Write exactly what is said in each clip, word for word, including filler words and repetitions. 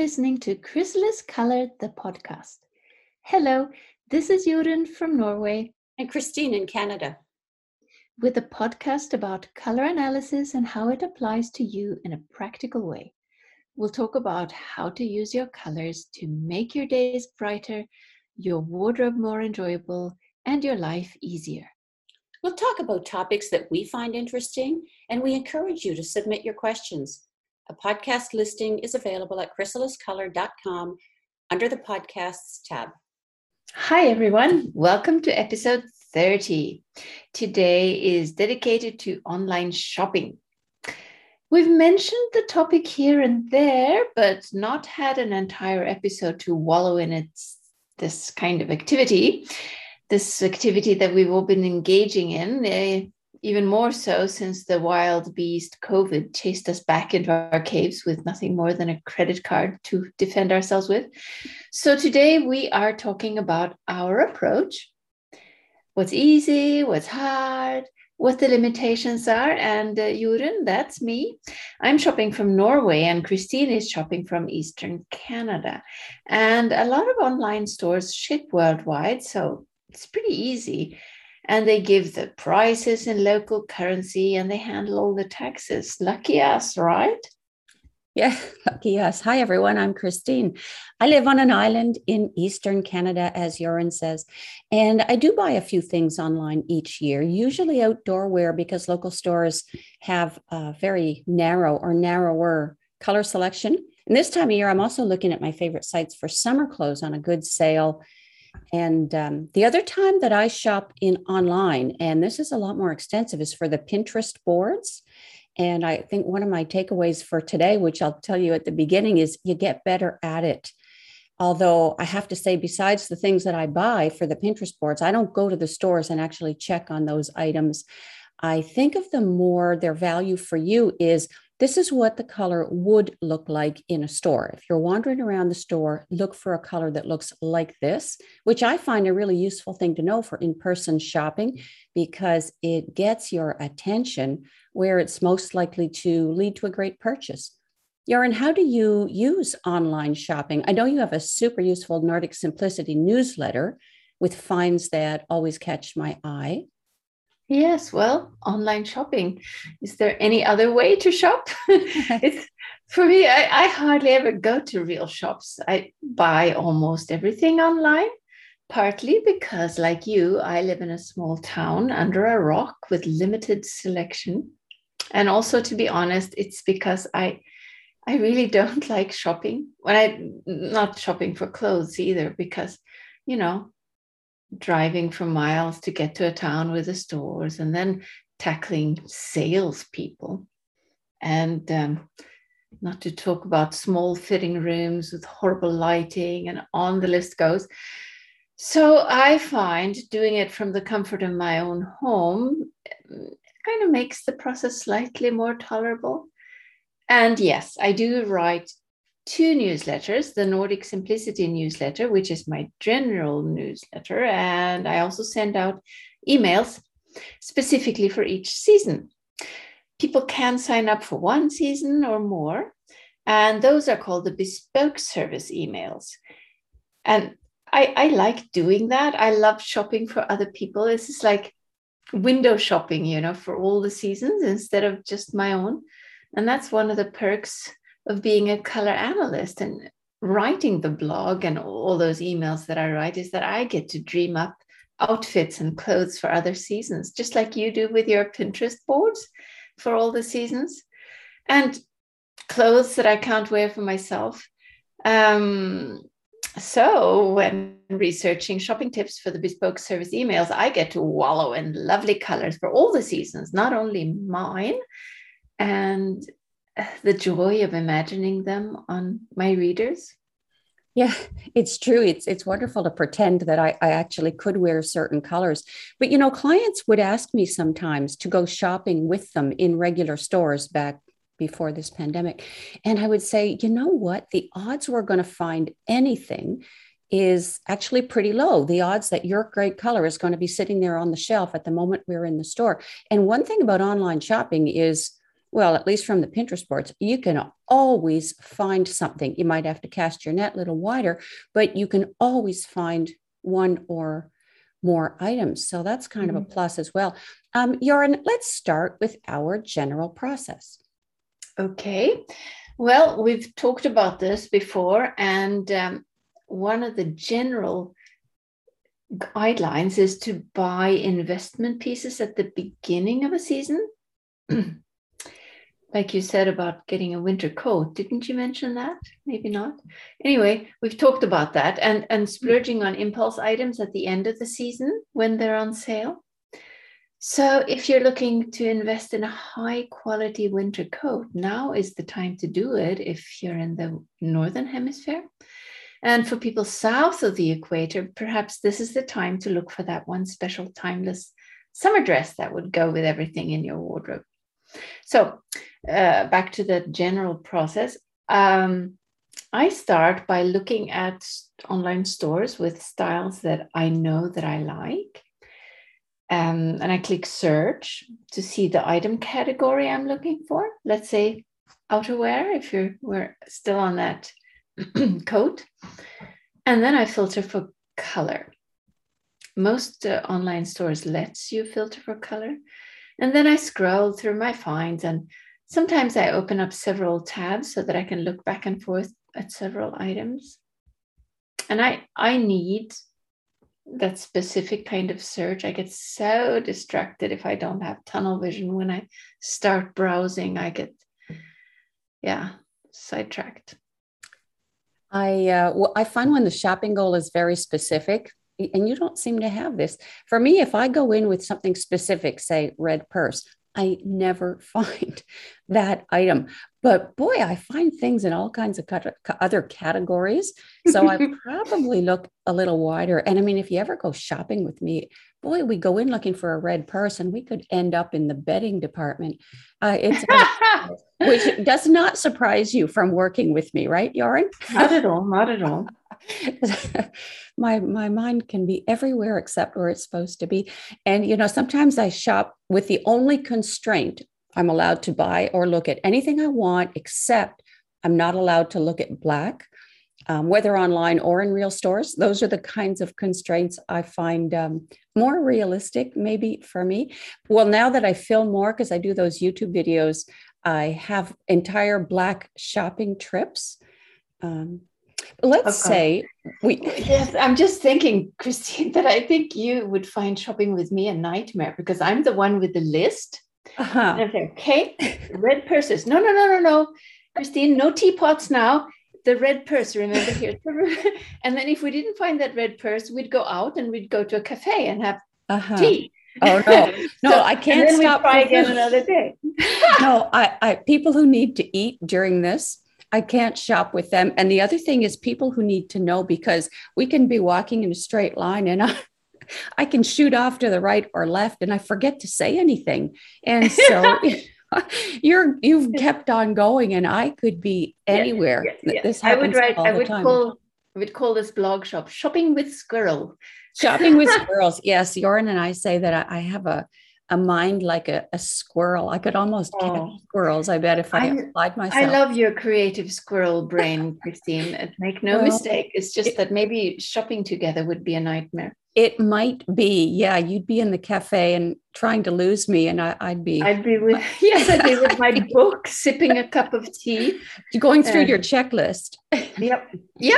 listening to Chrysalis Color, the podcast. Hello, this is Jorunn from Norway. And Christine in Canada. With a podcast about color analysis and how it applies to you in a practical way. We'll talk about how to use your colors to make your days brighter, your wardrobe more enjoyable, and your life easier. We'll talk about topics that we find interesting, and we encourage you to submit your questions. A podcast listing is available at chrysalis color dot com under the Podcasts tab. Hi, everyone. Welcome to episode thirty. Today is dedicated to online shopping. We've mentioned the topic here and there, but not had an entire episode to wallow in its this kind of activity. This activity that we've all been engaging in, uh, even more so since the wild beast COVID chased us back into our caves with nothing more than a credit card to defend ourselves with. So today we are talking about our approach, what's easy, what's hard, what the limitations are. And uh, Jorunn, that's me. I'm shopping from Norway and Christine is shopping from Eastern Canada. And a lot of online stores ship worldwide, so it's pretty easy. And they give the prices in local currency and they handle all the taxes. Lucky us, right? Yeah, lucky us. Hi, everyone. I'm Christine. I live on an island in Eastern Canada, as Jorunn says, and I do buy a few things online each year, usually outdoor wear because local stores have a very narrow or narrower color selection. And this time of year, I'm also looking at my favorite sites for summer clothes on a good sale. And um, the other time that I shop in online, and this is a lot more extensive, is for the Pinterest boards. And I think one of my takeaways for today, which I'll tell you at the beginning, is you get better at it. Although I have to say, besides the things that I buy for the Pinterest boards, I don't go to the stores and actually check on those items. I think of them more, their value for you is this is what the color would look like in a store. If you're wandering around the store, look for a color that looks like this, which I find a really useful thing to know for in-person shopping because it gets your attention where it's most likely to lead to a great purchase. Jorunn, how do you use online shopping? I know you have a super useful Nordic Simplicity newsletter with finds that always catch my eye. Yes, well, online shopping. Is there any other way to shop? It's for me, I, I hardly ever go to real shops. I buy almost everything online, partly because, like you, I live in a small town under a rock with limited selection. And also, to be honest, it's because I I really don't like shopping. When I not shopping for clothes either, because, you know, driving for miles to get to a town with the stores and then tackling salespeople. And um, not to talk about small fitting rooms with horrible lighting and on the list goes. So I find doing it from the comfort of my own home kind of makes the process slightly more tolerable. And yes, I do write two newsletters, the Nordic Simplicity newsletter, which is my general newsletter, and I also send out emails specifically for each season. People can sign up for one season or more, and those are called the bespoke service emails. And I, I like doing that. I love shopping for other people. This is like window shopping, you know, for all the seasons instead of just my own. And that's one of the perks of being a color analyst and writing the blog and all those emails that I write is that I get to dream up outfits and clothes for other seasons, just like you do with your Pinterest boards for all the seasons, and clothes that I can't wear for myself. Um, so when researching shopping tips for the bespoke service emails, I get to wallow in lovely colors for all the seasons, not only mine, and the joy of imagining them on my readers. Yeah, it's true. It's it's wonderful to pretend that I, I actually could wear certain colors. But, you know, clients would ask me sometimes to go shopping with them in regular stores back before this pandemic. And I would say, you know what? The odds we're going to find anything is actually pretty low. The odds that your great color is going to be sitting there on the shelf at the moment we're in the store. And one thing about online shopping is well, at least from the Pinterest boards, you can always find something. You might have to cast your net a little wider, but you can always find one or more items. So that's kind mm-hmm. of a plus as well. Um, Jorunn, let's start with our general process. Okay. Well, we've talked about this before, and um, one of the general guidelines is to buy investment pieces at the beginning of a season. Like you said about getting a winter coat. Didn't you mention that? Maybe not. Anyway, we've talked about that, and, and splurging on impulse items at the end of the season when they're on sale. So if you're looking to invest in a high quality winter coat, now is the time to do it if you're in the Northern Hemisphere. And for people south of the equator, perhaps this is the time to look for that one special timeless summer dress that would go with everything in your wardrobe. So uh, back to the general process. Um, I start by looking at online stores with styles that I know that I like. Um, and I click search to see the item category I'm looking for. Let's say outerwear, if you're we're still on that coat. And then I filter for color. Most uh, online stores lets you filter for color. And then I scroll through my finds, and sometimes I open up several tabs so that I can look back and forth at several items. And I, I need that specific kind of search. I get so distracted if I don't have tunnel vision. When I start browsing, I get, yeah, sidetracked. I uh, well, I find when the shopping goal is very specific, and you don't seem to have this. For me, if I go in with something specific, say red purse, I never find that item. But boy, I find things in all kinds of other categories. So I probably look a little wider. And I mean, if you ever go shopping with me, boy, we go in looking for a red purse and we could end up in the bedding department. Uh, it's which does not surprise you from working with me, right, Jorunn? Not at all, not at all. my my mind can be everywhere except where it's supposed to be. And, you know, sometimes I shop with the only constraint I'm allowed to buy or look at anything I want, except I'm not allowed to look at black, um, whether online or in real stores. Those are the kinds of constraints I find um, more realistic, maybe for me. Well, now that I film more, because I do those YouTube videos, I have entire black shopping trips. Um, Let's okay. say we. Yes, I'm just thinking, Christine, that I think you would find shopping with me a nightmare because I'm the one with the list. Uh-huh. And I'm like, okay, red purses. No, no, no, no, no, Christine, no teapots now. The red purse, remember here. And then if we didn't find that red purse, we'd go out and we'd go to a cafe and have uh-huh. tea. Oh no, no, so, I can't and then stop. We'd try again another day. No, I, I people who need to eat during this, I can't shop with them. And the other thing is people who need to know, because we can be walking in a straight line and I, I can shoot off to the right or left and I forget to say anything. And so you're, you've kept on going and I could be anywhere. Yes, yes, yes. This I would write, all I the would time. call, I would call this blog shop Shopping with Squirrel. Shopping with Squirrels. Yes. Jorunn and I say that I, I have a, a mind like a, a squirrel. I could almost catch oh. squirrels, I bet, if I, I applied myself. I love your creative squirrel brain, Christine. Make no well, mistake. It's just it, that maybe shopping together would be a nightmare. It might be. Yeah, you'd be in the cafe and trying to lose me, and I, I'd be. I'd be with, yes, I'd be with my book, sipping a cup of tea. Going through uh, your checklist. Yep. Yep.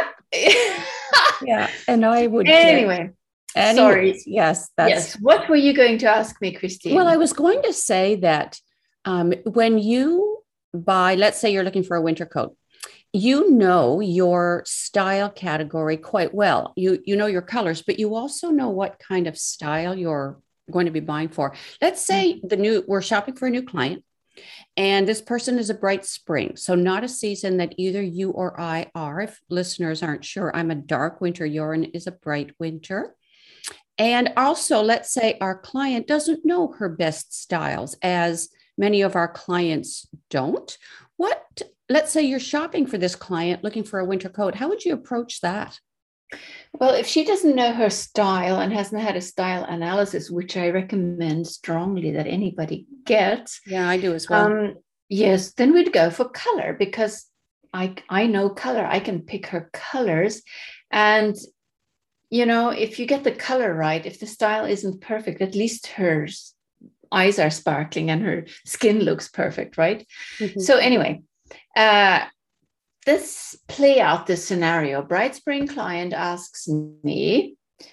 Yeah, and I would. Anyway. Anyways, Sorry. Yes. That's, yes. What were you going to ask me, Christine? Well, I was going to say that um, when you buy, let's say you're looking for a winter coat, you know your style category quite well. You, you know your colors, but you also know what kind of style you're going to be buying for. Let's say the new, we're shopping for a new client. And this person is a bright spring. So not a season that either you or I are. If listeners aren't sure, I'm a dark winter. Jorunn is a bright winter. And also, let's say our client doesn't know her best styles, as many of our clients don't. What, let's say you're shopping for this client looking for a winter coat. How would you approach that? Well, if she doesn't know her style and hasn't had a style analysis, which I recommend strongly that anybody gets. Yeah, I do as well. Um, Yes, then we'd go for color because I I know color. I can pick her colors. And you know, if you get the color right, if the style isn't perfect, at least her eyes are sparkling and her skin looks perfect, right? Mm-hmm. So anyway, uh, let's play out this scenario. Bright Spring client asks me,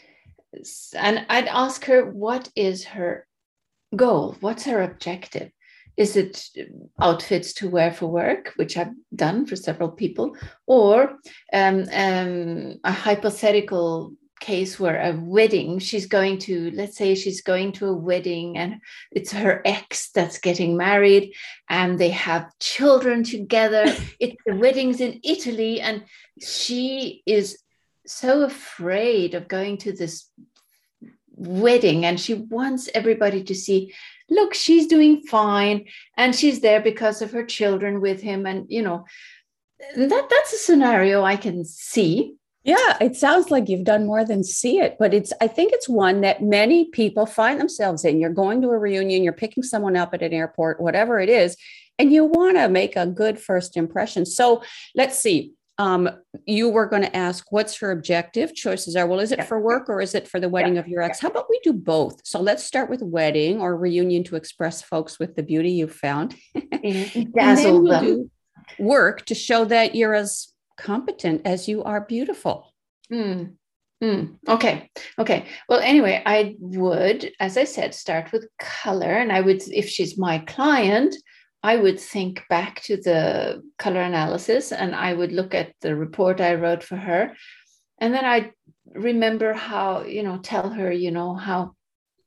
and I'd ask her, what is her goal? What's her objective? Is it outfits to wear for work, which I've done for several people, or um, um, a hypothetical case where a wedding, she's going to, let's say she's going to a wedding and it's her ex that's getting married and they have children together. It's the wedding's in Italy and she is so afraid of going to this wedding and she wants everybody to see, look, she's doing fine and she's there because of her children with him. And, you know, that that's a scenario I can see. Yeah, it sounds like you've done more than see it, but it's, I think it's one that many people find themselves in. You're going to a reunion, you're picking someone up at an airport, whatever it is, and you want to make a good first impression. So let's see. Um, you were going to ask, what's her objective? Choices are, well, is it yeah. for work or is it for the wedding yeah. of your ex? How about we do both? So let's start with wedding or reunion to express folks with the beauty you've found. And then we'll them. do work to show that you're as competent as you are beautiful. Mm. Mm. Okay. Okay. Well, anyway, I would, as I said, start with color. And I would, if she's my client, I would think back to the color analysis and I would look at the report I wrote for her. And then I'd remember how, you know, tell her, you know, how,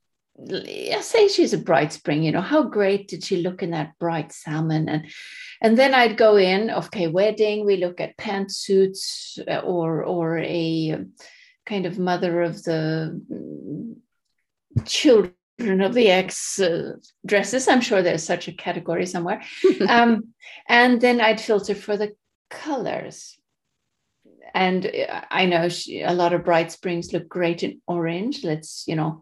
I say she's a bright spring, you know, how great did she look in that bright salmon? And and then I'd go in, okay, wedding, we look at pantsuits or, or a kind of mother of the children of the ex uh, dresses. I'm sure there's such a category somewhere. um, and then I'd filter for the colors. And I know she, a lot of bright springs look great in orange. Let's, you know,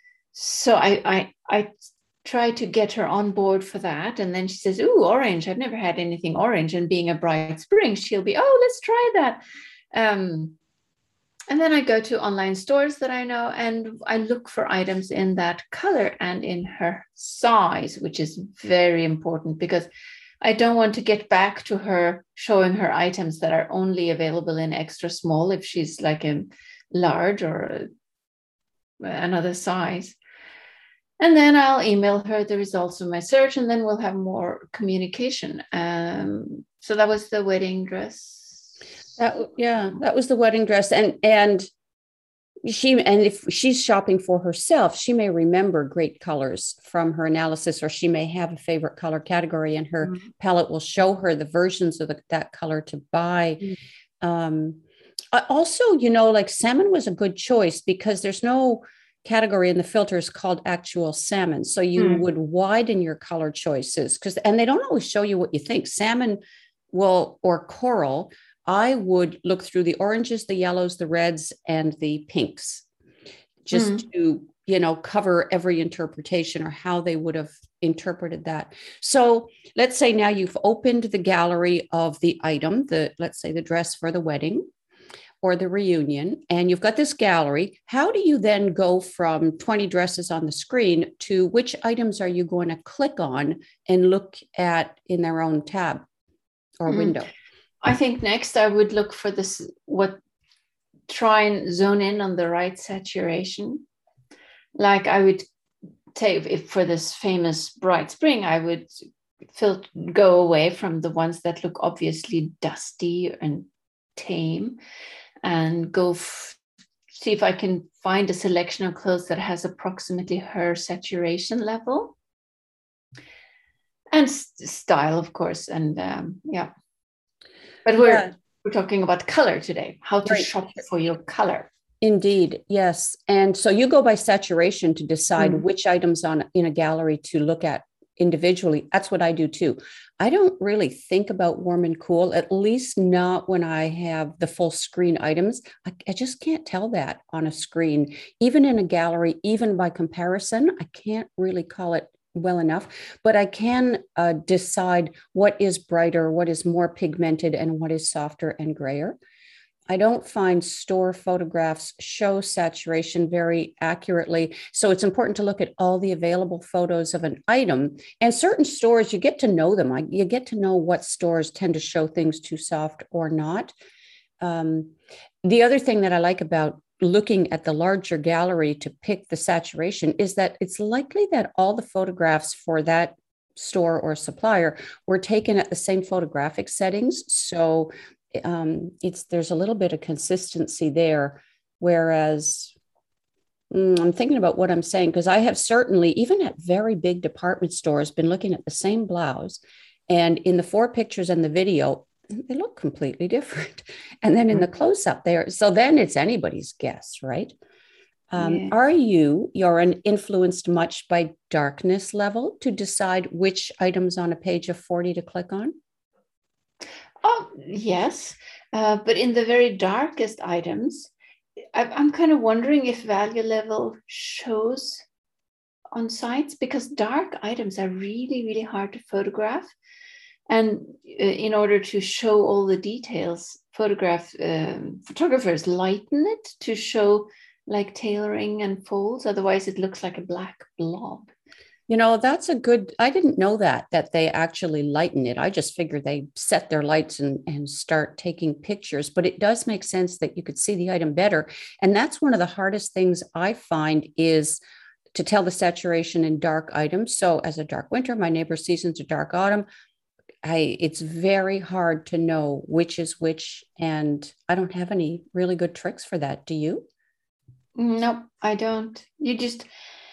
so I, I, I try to get her on board for that. And then she says, ooh, orange. I've never had anything orange. And being a bright spring, she'll be, oh, let's try that. Um, And then I go to online stores that I know and I look for items in that color and in her size, which is very important because I don't want to get back to her showing her items that are only available in extra small if she's like a large or another size. And then I'll email her the results of my search and then we'll have more communication. Um, so that was the wedding dress. That, yeah, that was the wedding dress. And, and she, and if she's shopping for herself, she may remember great colors from her analysis, or she may have a favorite color category and her mm-hmm. palette will show her the versions of the, that color to buy. Mm-hmm. Um, also, you know, like salmon was a good choice because there's no category in the filters called actual salmon. So you mm-hmm. would widen your color choices because, and they don't always show you what you think. Salmon will, or coral, I would look through the oranges, the yellows, the reds, and the pinks, just mm. to, you know, cover every interpretation or how they would have interpreted that. So let's say now you've opened the gallery of the item, the, let's say the dress for the wedding or the reunion, and you've got this gallery. How do you then go from twenty dresses on the screen to which items are you going to click on and look at in their own tab or mm. window? I think next I would look for this, what, try and zone in on the right saturation. Like I would take, if for this famous bright spring, I would filter, go away from the ones that look obviously dusty and tame and go f- see if I can find a selection of clothes that has approximately her saturation level. And st- style, of course, and um, yeah. But we're yeah. we're talking about color today, how to right. shop for your color. Indeed, yes. And so you go by saturation to decide mm. which items on in a gallery to look at individually. That's what I do too. I don't really think about warm and cool, at least not when I have the full screen items. I, I just can't tell that on a screen, even in a gallery, even by comparison. I can't really call it well enough, but I can uh, decide what is brighter, what is more pigmented, and what is softer and grayer. I don't find store photographs show saturation very accurately. So it's important to look at all the available photos of an item. And certain stores, you get to know them. You get to know what stores tend to show things too soft or not. Um, the other thing that I like about looking at the larger gallery to pick the saturation is that it's likely that all the photographs for that store or supplier were taken at the same photographic settings. So um, it's there's a little bit of consistency there. Whereas mm, I'm thinking about what I'm saying, because I have certainly, even at very big department stores, been looking at the same blouse. And in the four pictures and the video, they look completely different. And then in the close-up there, so then it's anybody's guess, right? Um, yeah. Are you, you're influenced much by darkness level to decide which items on a page of forty to click on? Oh, yes. Uh, but in the very darkest items, I, I'm kind of wondering if value level shows on sites, because dark items are really, really hard to photograph. And in order to show all the details, photograph um, photographers lighten it to show like tailoring and folds. Otherwise, it looks like a black blob. You know, that's a good, I didn't know that, that they actually lighten it. I just figured they set their lights and, and start taking pictures, but it does make sense that you could see the item better. And that's one of the hardest things I find is to tell the saturation in dark items. So as a dark winter, my neighbor's season's a dark autumn. I, it's very hard to know which is which. And I don't have any really good tricks for that. Do you? No, I don't. You just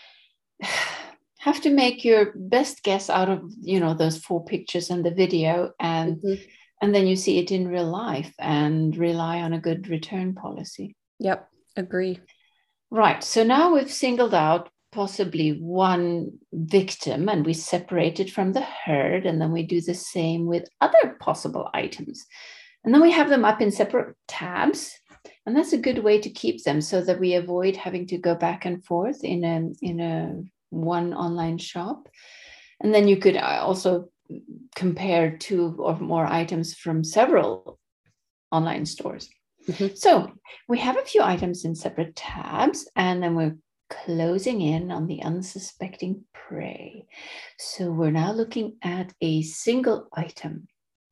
have to make your best guess out of, you know, those four pictures and the video, and mm-hmm. and then you see it in real life and rely on a good return policy. Yep, agree. Right. So now we've singled out possibly one victim and we separate it from the herd, and then we do the same with other possible items. And then we have them up in separate tabs. And that's a good way to keep them so that we avoid having to go back and forth in a, in a one online shop. And then you could also compare two or more items from several online stores. Mm-hmm. So we have a few items in separate tabs, and then we're closing in on the unsuspecting prey. So we're now looking at a single item.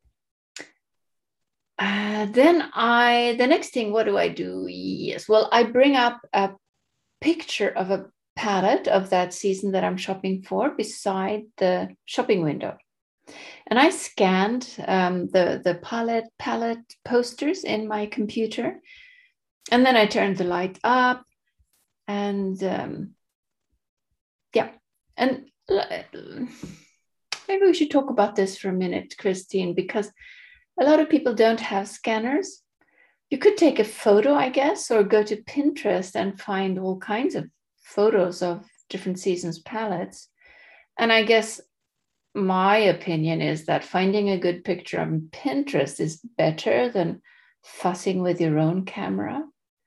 Uh, then I, the next thing, what do I do? Yes, well, I bring up a picture of a palette of that season that I'm shopping for beside the shopping window. And I scanned um, the, the palette, palette posters in my computer. And then I turned the light up. And um, yeah, and maybe we should talk about this for a minute, Christine, because a lot of people don't have scanners. You could take a photo, I guess, or go to Pinterest and find all kinds of photos of different seasons palettes. And I guess my opinion is that finding a good picture on Pinterest is better than fussing with your own camera.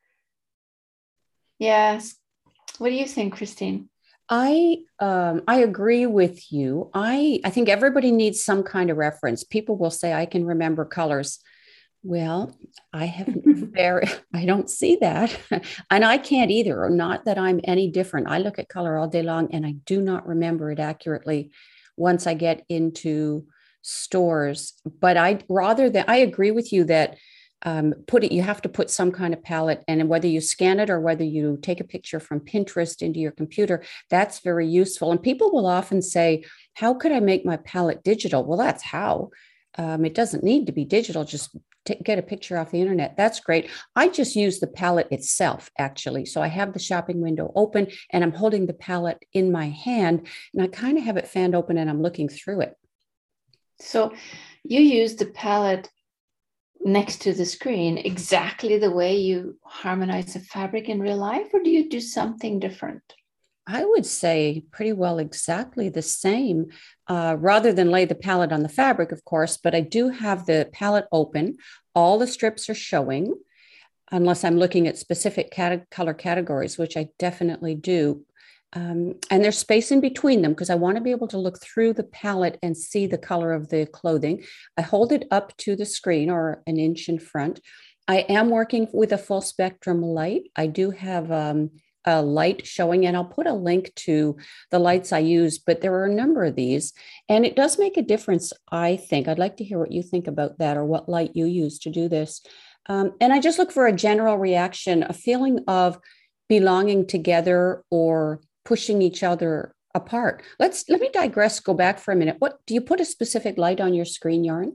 Yes. What do you think, Christine? I um, I agree with you. I I think everybody needs some kind of reference. People will say, I can remember colors. Well, I haven't very, I don't see that. And I can't either, or not that I'm any different. I look at color all day long and I do not remember it accurately once I get into stores. But I rather than, I agree with you that um, put it, you have to put some kind of palette, and whether you scan it or whether you take a picture from Pinterest into your computer, that's very useful. And people will often say, how could I make my palette digital? Well, that's how. Um, it doesn't need to be digital. Just t- get a picture off the internet. That's great. I just use the palette itself, actually. So I have the shopping window open and I'm holding the palette in my hand, and I kind of have it fanned open and I'm looking through it. So you use the palette next to the screen exactly the way you harmonize a fabric in real life, or do you do something different? I would say pretty well exactly the same, uh, rather than lay the palette on the fabric, of course, but I do have the palette open. All the strips are showing, unless I'm looking at specific cat- color categories, which I definitely do. Um, and there's space in between them because I want to be able to look through the palette and see the color of the clothing. I hold it up to the screen or an inch in front. I am working with a full spectrum light. I do have um, a light showing, and I'll put a link to the lights I use, but there are a number of these, and it does make a difference, I think. I'd like to hear what you think about that or what light you use to do this. Um, and I just look for a general reaction, a feeling of belonging together or pushing each other apart. Let's let me digress, go back for a minute. What do you put a specific light on your screen, Yarn?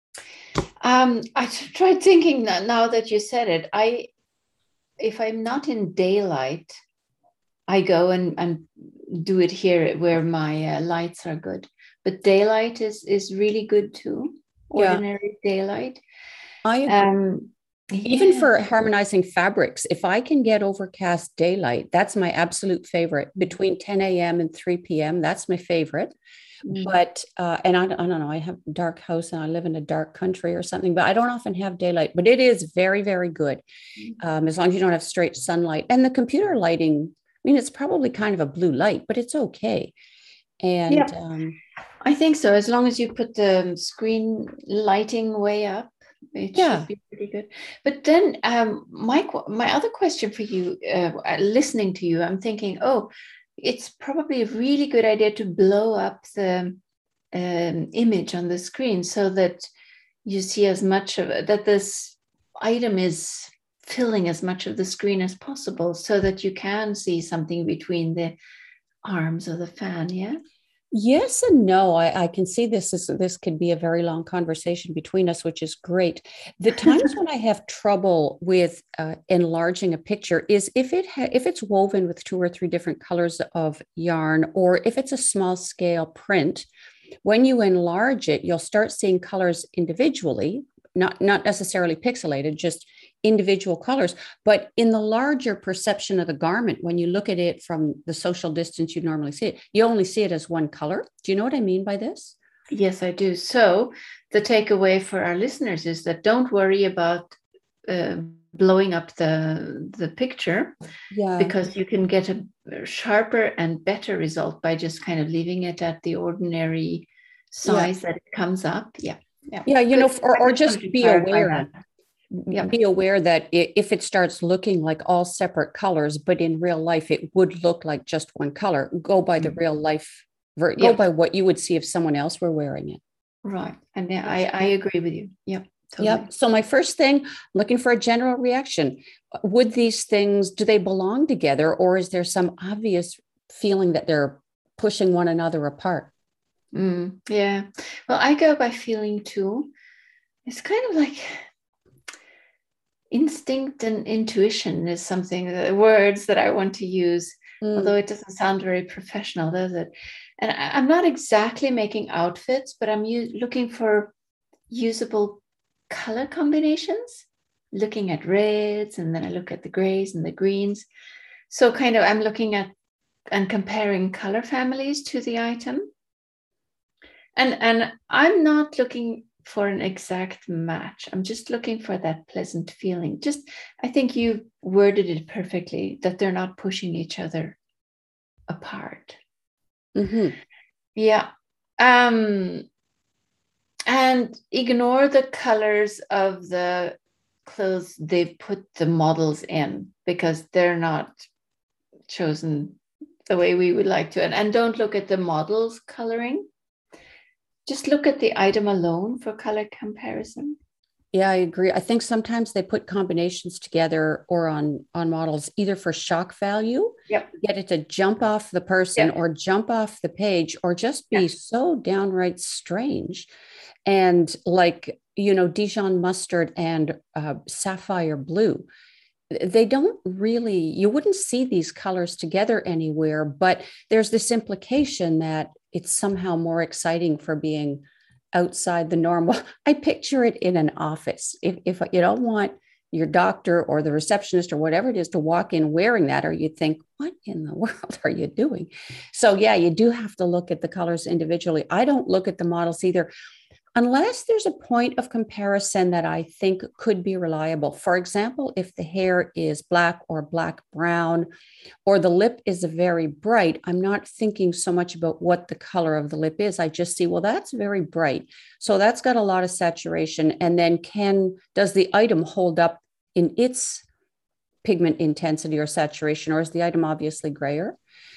Um, I tried thinking that now that you said it, I if I'm not in daylight, I go and, and do it here where my uh, lights are good. But daylight is is really good too. Ordinary yeah. daylight. I agree. Um, Even yeah. for harmonizing fabrics, if I can get overcast daylight, that's my absolute favorite. Between ten a.m. and three p.m., that's my favorite. Mm. But, uh, and I, I don't know, I have a dark house and I live in a dark country or something, but I don't often have daylight, but it is very, very good. Um, as long as you don't have straight sunlight. And the computer lighting, I mean, it's probably kind of a blue light, but it's okay. And yeah, um, I think so. As long as you put the screen lighting way up, it yeah. should be pretty good. But then um, my, my other question for you, uh, listening to you, I'm thinking, oh, it's probably a really good idea to blow up the um, image on the screen so that you see as much of it, that this item is filling as much of the screen as possible so that you can see something between the arms of the fan, yeah? Yes and no. I, I can see this is this could be a very long conversation between us, which is great. The times when I have trouble with uh, enlarging a picture is if it ha- if it's woven with two or three different colors of yarn, or if it's a small scale print. When you enlarge it, you'll start seeing colors individually, not not necessarily pixelated, just individual colors. But in the larger perception of the garment, when you look at it from the social distance you normally see it, you only see it as one color. Do you know what I mean by this? Yes, I do. So the takeaway for our listeners is that don't worry about uh, blowing up the, the picture, yeah. because you can get a sharper and better result by just kind of leaving it at the ordinary size yeah. that it comes up. Yeah. Yeah, yeah you Good. know, or, or just be aware. That. Yeah. Be aware that if it starts looking like all separate colors, but in real life it would look like just one color, go by the real life, go yep. by what you would see if someone else were wearing it. Right. And yeah, I, I agree with you. Yep. Totally. Yep. So my first thing, looking for a general reaction. Would these things, do they belong together, or is there some obvious feeling that they're pushing one another apart? Mm, yeah. Well, I go by feeling too. It's kind of like instinct and intuition is something, the words that I want to use, mm. although it doesn't sound very professional, does it? And I, I'm not exactly making outfits, but I'm u- looking for usable color combinations, looking at reds, and then I look at the grays and the greens. So kind of I'm looking at and comparing color families to the item. And, and I'm not looking for an exact match. I'm just looking for that pleasant feeling. Just, I think you worded it perfectly, that they're not pushing each other apart. Mm-hmm. Yeah. Um, and ignore the colors of the clothes they've put the models in, because they're not chosen the way we would like to. And, and don't look at the models coloring. Just look at the item alone for color comparison. Yeah, I agree. I think sometimes they put combinations together or on, on models either for shock value, yep. get it to jump off the person yep. or jump off the page, or just be yep. so downright strange. And like, you know, Dijon mustard and uh, sapphire blue, they don't really, you wouldn't see these colors together anywhere, but there's this implication that it's somehow more exciting for being outside the normal. I picture it in an office. If, if you don't want your doctor or the receptionist or whatever it is to walk in wearing that, or you think, what in the world are you doing? So yeah, you do have to look at the colors individually. I don't look at the models either. unless there's a point of comparison that I think could be reliable. For example, if the hair is black or black brown, or the lip is very bright, I'm not thinking so much about what the color of the lip is. I just see, well, that's very bright. So that's got a lot of saturation. And then can, does the item hold up in its pigment intensity or saturation, or is the item obviously grayer?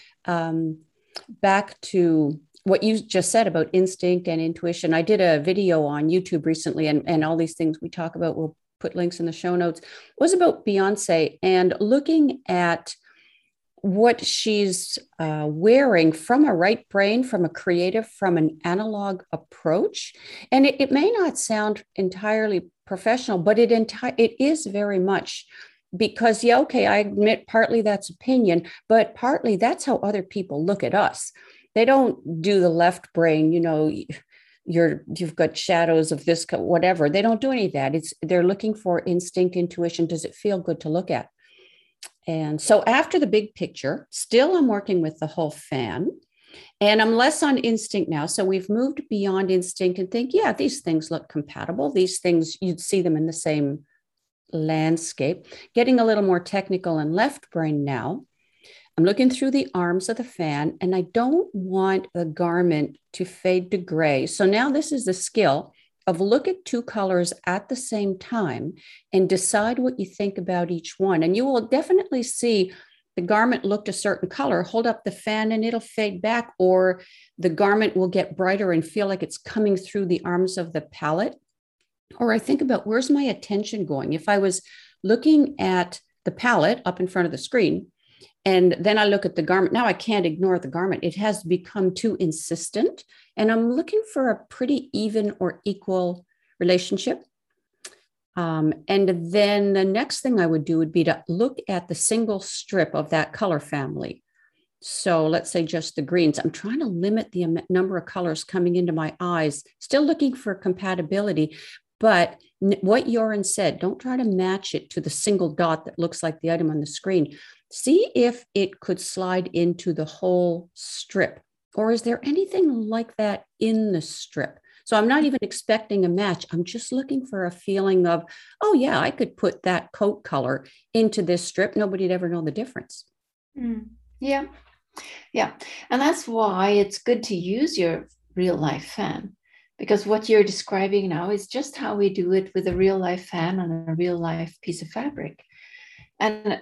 Um, back to what you just said about instinct and intuition. I did a video on YouTube recently, and, and all these things we talk about, we'll put links in the show notes, was about Beyonce and looking at what she's uh, wearing from a right brain, from a creative, from an analog approach. And it, it may not sound entirely professional, but it, enti- it is very much because, yeah, okay, I admit partly that's opinion, but partly that's how other people look at us. They don't do the left brain, you know, you're, you've got shadows of this, whatever. They don't do any of that. It's, they're looking for instinct, intuition. Does it feel good to look at? And so after the big picture, still I'm working with the whole fan, and I'm less on instinct now. So we've moved beyond instinct and think, yeah, these things look compatible. These things, you'd see them in the same landscape. Getting a little more technical and left brain now. I'm looking through the arms of the fan, and I don't want the garment to fade to gray. So now this is the skill of look at two colors at the same time and decide what you think about each one. And you will definitely see the garment looked a certain color, hold up the fan and it'll fade back, or the garment will get brighter and feel like it's coming through the arms of the palette. Or I think about, where's my attention going? If I was looking at the palette up in front of the screen, and then I look at the garment. Now I can't ignore the garment. It has become too insistent. And I'm looking for a pretty even or equal relationship. Um, and then the next thing I would do would be to look at the single strip of that color family. So let's say just the greens. I'm trying to limit the number of colors coming into my eyes, still looking for compatibility. But what Joran said, don't try to match it to the single dot that looks like the item on the screen. See if it could slide into the whole strip, or is there anything like that in the strip? So I'm not even expecting a match. I'm just looking for a feeling of, oh yeah, I could put that coat color into this strip. Nobody'd ever know the difference. Mm, yeah. Yeah. And that's why it's good to use your real life fan, because what you're describing now is just how we do it with a real life fan on a real life piece of fabric. And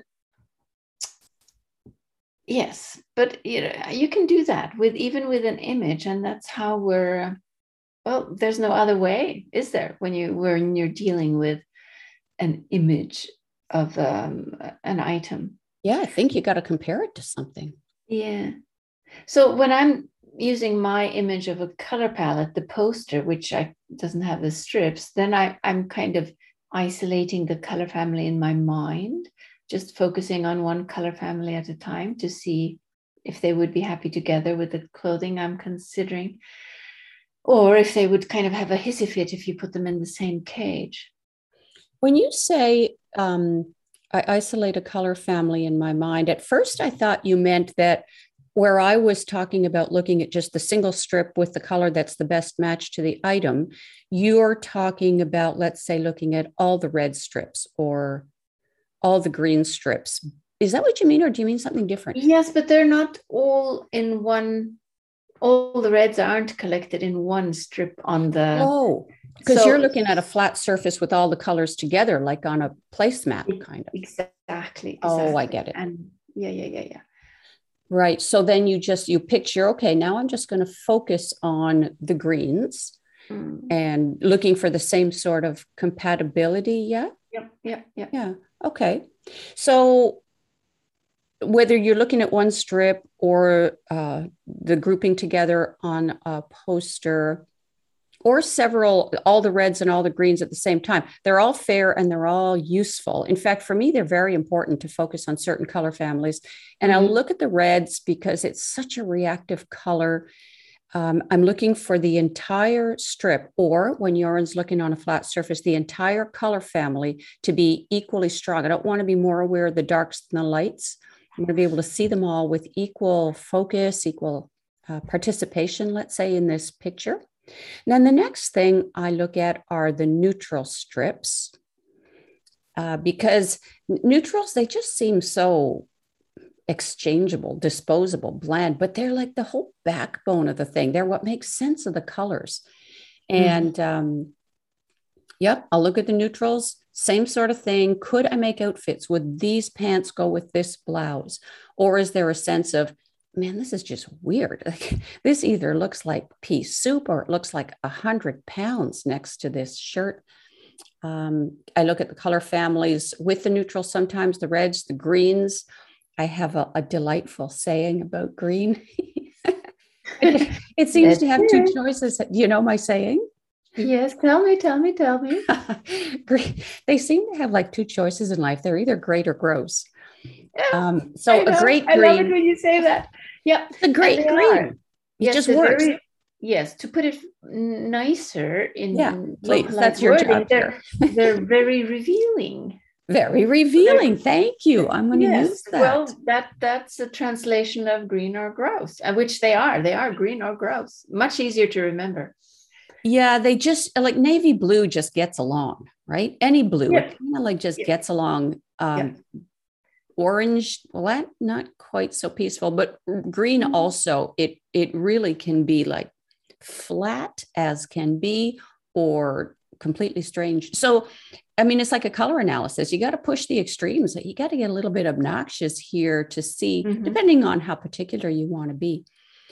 yes, but you know, you can do that with even with an image, and that's how we're, well, there's no other way, is there, when you when you're dealing with an image of um, an item? Yeah, I think you got to compare it to something. Yeah. So when I'm using my image of a color palette, the poster, which I doesn't have the strips, then I, I'm kind of isolating the color family in my mind, just focusing on one color family at a time to see if they would be happy together with the clothing I'm considering, or if they would kind of have a hissy fit if you put them in the same cage. When you say um, I isolate a color family in my mind, at first I thought you meant that where I was talking about looking at just the single strip with the color that's the best match to the item, you're talking about, let's say, looking at all the red strips or all the green strips. Is that what you mean, or do you mean something different? Yes, but they're not all in one. All the reds aren't collected in one strip on the. Oh, because so, you're looking at a flat surface with all the colors together, like on a placemat, kind of. Exactly. exactly. Oh, I get it. And yeah, yeah, yeah, yeah. Right. So then you just, you picture, okay, now I'm just going to focus on the greens mm. and looking for the same sort of compatibility. Yeah. Yeah. Yeah. Yeah. Yeah. Okay. So whether you're looking at one strip or uh, the grouping together on a poster or several, all the reds and all the greens at the same time, they're all fair and they're all useful. In fact, for me, they're very important to focus on certain color families. And mm-hmm. I'll look at the reds because it's such a reactive color. Um, I'm looking for the entire strip, or when Joran's looking on a flat surface, the entire color family to be equally strong. I don't want to be more aware of the darks than the lights. I'm going to be able to see them all with equal focus, equal uh, participation, let's say, in this picture. Then the next thing I look at are the neutral strips, uh, because neutrals, they just seem so exchangeable, disposable, bland, but they're like the whole backbone of the thing. They're what makes sense of the colors. And mm-hmm. um, yep, I'll look at the neutrals, same sort of thing. Could I make outfits? Would these pants go with this blouse? Or is there a sense of, man, this is just weird. Like, this either looks like pea soup or it looks like a hundred pounds next to this shirt. Um, I look at the color families with the neutrals, sometimes the reds, the greens. I have a, a delightful saying about green. it, it seems to have two choices. Do you know my saying? Yes, tell me, tell me, tell me. They seem to have like two choices in life. They're either great or gross. Yeah, um, so a great green. I love it when you say that. Yeah, a great green. Are. It yes, just works. Very, yes, to put it nicer in yeah, please. That's your wording, job. They're, they're very revealing. Very revealing. Thank you. I'm going to yes, use that. Well, that that's a translation of green or gross, which they are. They are green or gross. Much easier to remember. Yeah, they just like navy blue just gets along, right? Any blue, yeah. It kind of like just yeah. gets along. Um, yeah. Orange, well, that not quite so peaceful, but green mm-hmm. also, it it really can be like flat as can be, or completely strange. So, I mean, it's like a color analysis. You got to push the extremes. You got to get a little bit obnoxious here to see, mm-hmm. depending on how particular you want to be.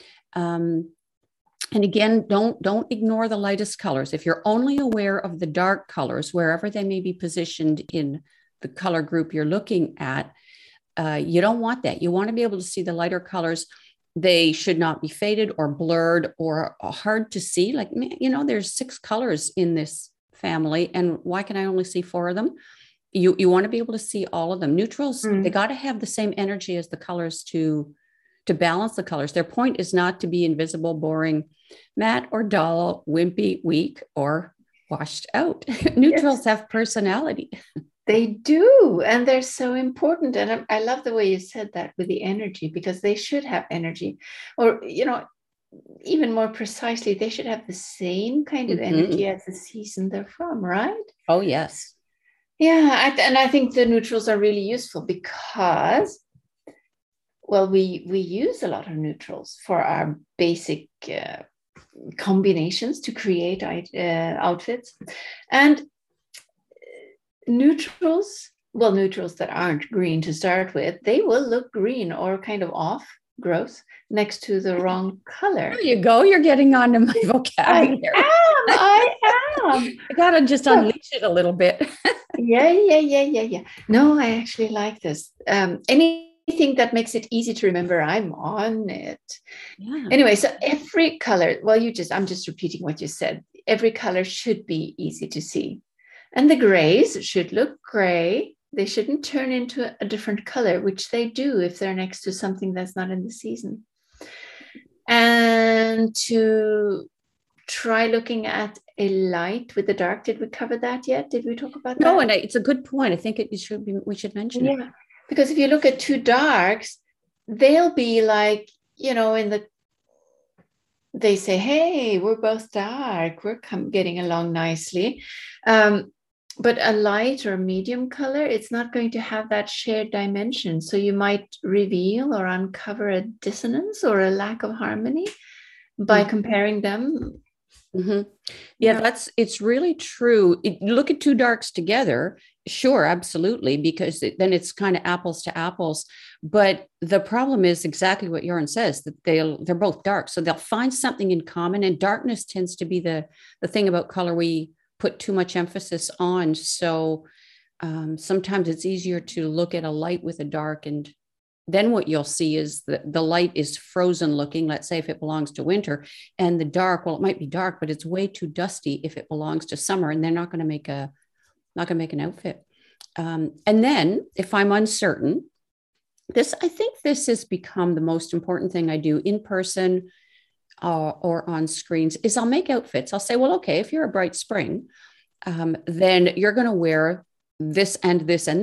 Um, And again, don't, don't ignore the lightest colors. If you're only aware of the dark colors, wherever they may be positioned in the color group you're looking at, uh, you don't want that. You want to be able to see the lighter colors. They should not be faded or blurred or hard to see. Like, you know, there's six colors in this family, and why can I only see four of them? You, you want to be able to see all of them. Neutrals, mm. they got to have the same energy as the colors to to balance the colors. Their point is not to be invisible, boring, matte or dull, wimpy, weak, or washed out. Neutrals yes. have personality. They do. And they're so important. And I, I love the way you said that with the energy, because they should have energy. Or, you know, even more precisely, they should have the same kind of mm-hmm. energy as the season they're from, right? Oh, yes. Yeah. I, and I think the neutrals are really useful because Well, we, we use a lot of neutrals for our basic uh, combinations to create uh, outfits. And neutrals, well, neutrals that aren't green to start with, they will look green or kind of off, gross, next to the wrong color. There you go. You're getting onto my vocabulary. I am. I am. I got to just unleash it a little bit. yeah, yeah, yeah, yeah, yeah. No, I actually like this. Um, any Anything that makes it easy to remember, I'm on it. Yeah. Anyway, so every color, well, you just, I'm just repeating what you said. Every color should be easy to see. And the grays should look gray. They shouldn't turn into a different color, which they do if they're next to something that's not in the season. And to try looking at a light with the dark. Did we cover that yet? Did we talk about that? No, and it's a good point. I think it should be, we should mention yeah. it. Because if you look at two darks, they'll be like, you know, in the, they say, hey, we're both dark. We're come, getting along nicely. Um, but a light or medium color, it's not going to have that shared dimension. So you might reveal or uncover a dissonance or a lack of harmony by mm-hmm. comparing them. Mm-hmm. Yeah, yeah, that's, it's really true. It, look at two darks together. Sure, absolutely, because it, then it's kind of apples to apples. But the problem is exactly what Jorunn says, that they'll, they're both dark. So they'll find something in common, and darkness tends to be the, the thing about color we put too much emphasis on. So um, sometimes it's easier to look at a light with a dark, and then what you'll see is that the light is frozen looking, let's say if it belongs to winter, and the dark, well, it might be dark, but it's way too dusty if it belongs to summer, and they're not going to make a, not going to make an outfit. Um, and then if I'm uncertain, this, I think this has become the most important thing I do in person uh, or on screens is I'll make outfits. I'll say, well, okay, if you're a bright spring, um, then you're going to wear this and this and this.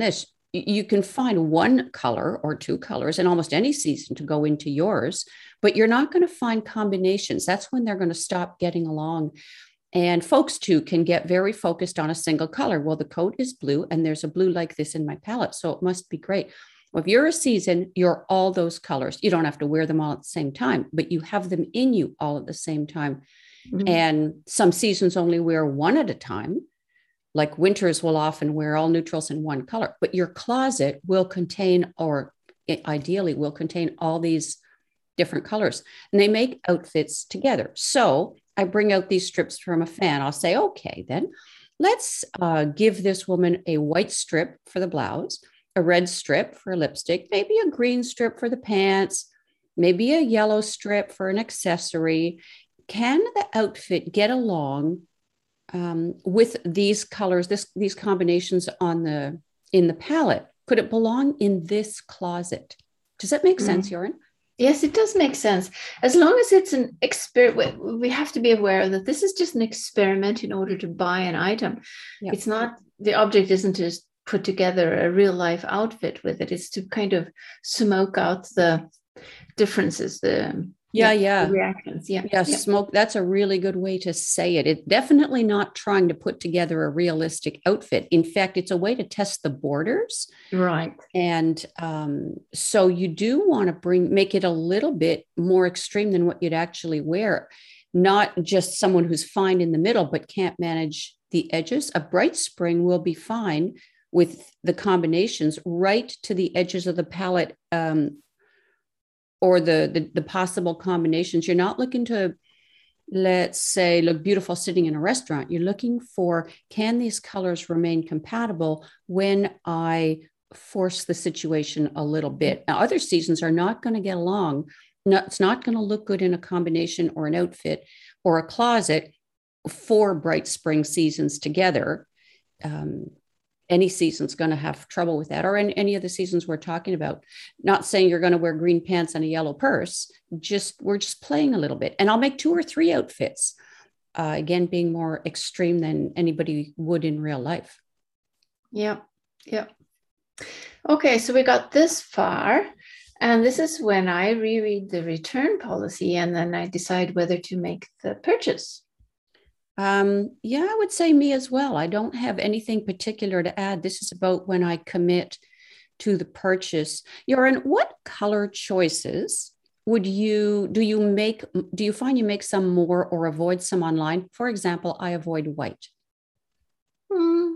you can find one color or two colors in almost any season to go into yours, but you're not going to find combinations. That's when they're going to stop getting along. And folks too can get very focused on a single color. Well, the coat is blue and there's a blue like this in my palette, so it must be great. Well, if you're a season, you're all those colors. You don't have to wear them all at the same time, but you have them in you all at the same time. Mm-hmm. And some seasons only wear one at a time. Like winters will often wear all neutrals in one color, but your closet will contain, or ideally will contain, all these different colors, and they make outfits together. So I bring out these strips from a fan. I'll say, okay, then let's uh, give this woman a white strip for the blouse, a red strip for lipstick, maybe a green strip for the pants, maybe a yellow strip for an accessory. Can the outfit get along um, with these colors, this, these combinations on the in the palette? Could it belong in this closet? Does that make mm. sense, Jorunn? Yes, it does make sense. As long as it's an experiment, we have to be aware that this is just an experiment in order to buy an item. Yep. It's not, the object isn't to put together a real life outfit with it. It's to kind of smoke out the differences, the yeah, yeah, the reactions. Yeah, yeah, yeah. Smoke. That's a really good way to say it. It's definitely not trying to put together a realistic outfit. In fact, it's a way to test the borders. Right. And um, so you do want to bring, make it a little bit more extreme than what you'd actually wear. Not just someone who's fine in the middle, but can't manage the edges. A bright spring will be fine with the combinations right to the edges of the palette, um, or the, the the possible combinations. You're not looking to, let's say, look beautiful sitting in a restaurant. You're looking for, can these colors remain compatible when I force the situation a little bit? Now, other seasons are not going to get along. No, it's not going to look good in a combination or an outfit or a closet for bright spring seasons together. Um, any season's going to have trouble with that, or in any of the seasons we're talking about. Not saying you're going to wear green pants and a yellow purse, just we're just playing a little bit. And I'll make two or three outfits, uh, again, being more extreme than anybody would in real life. Yeah, yeah. Okay, so we got this far, and this is when I reread the return policy, and then I decide whether to make the purchase. Um, yeah, I would say me as well. I don't have anything particular to add. This is about when I commit to the purchase. Jorunn, what color choices would you, do you make, do you find you make some more or avoid some online? For example, I avoid white. Hmm.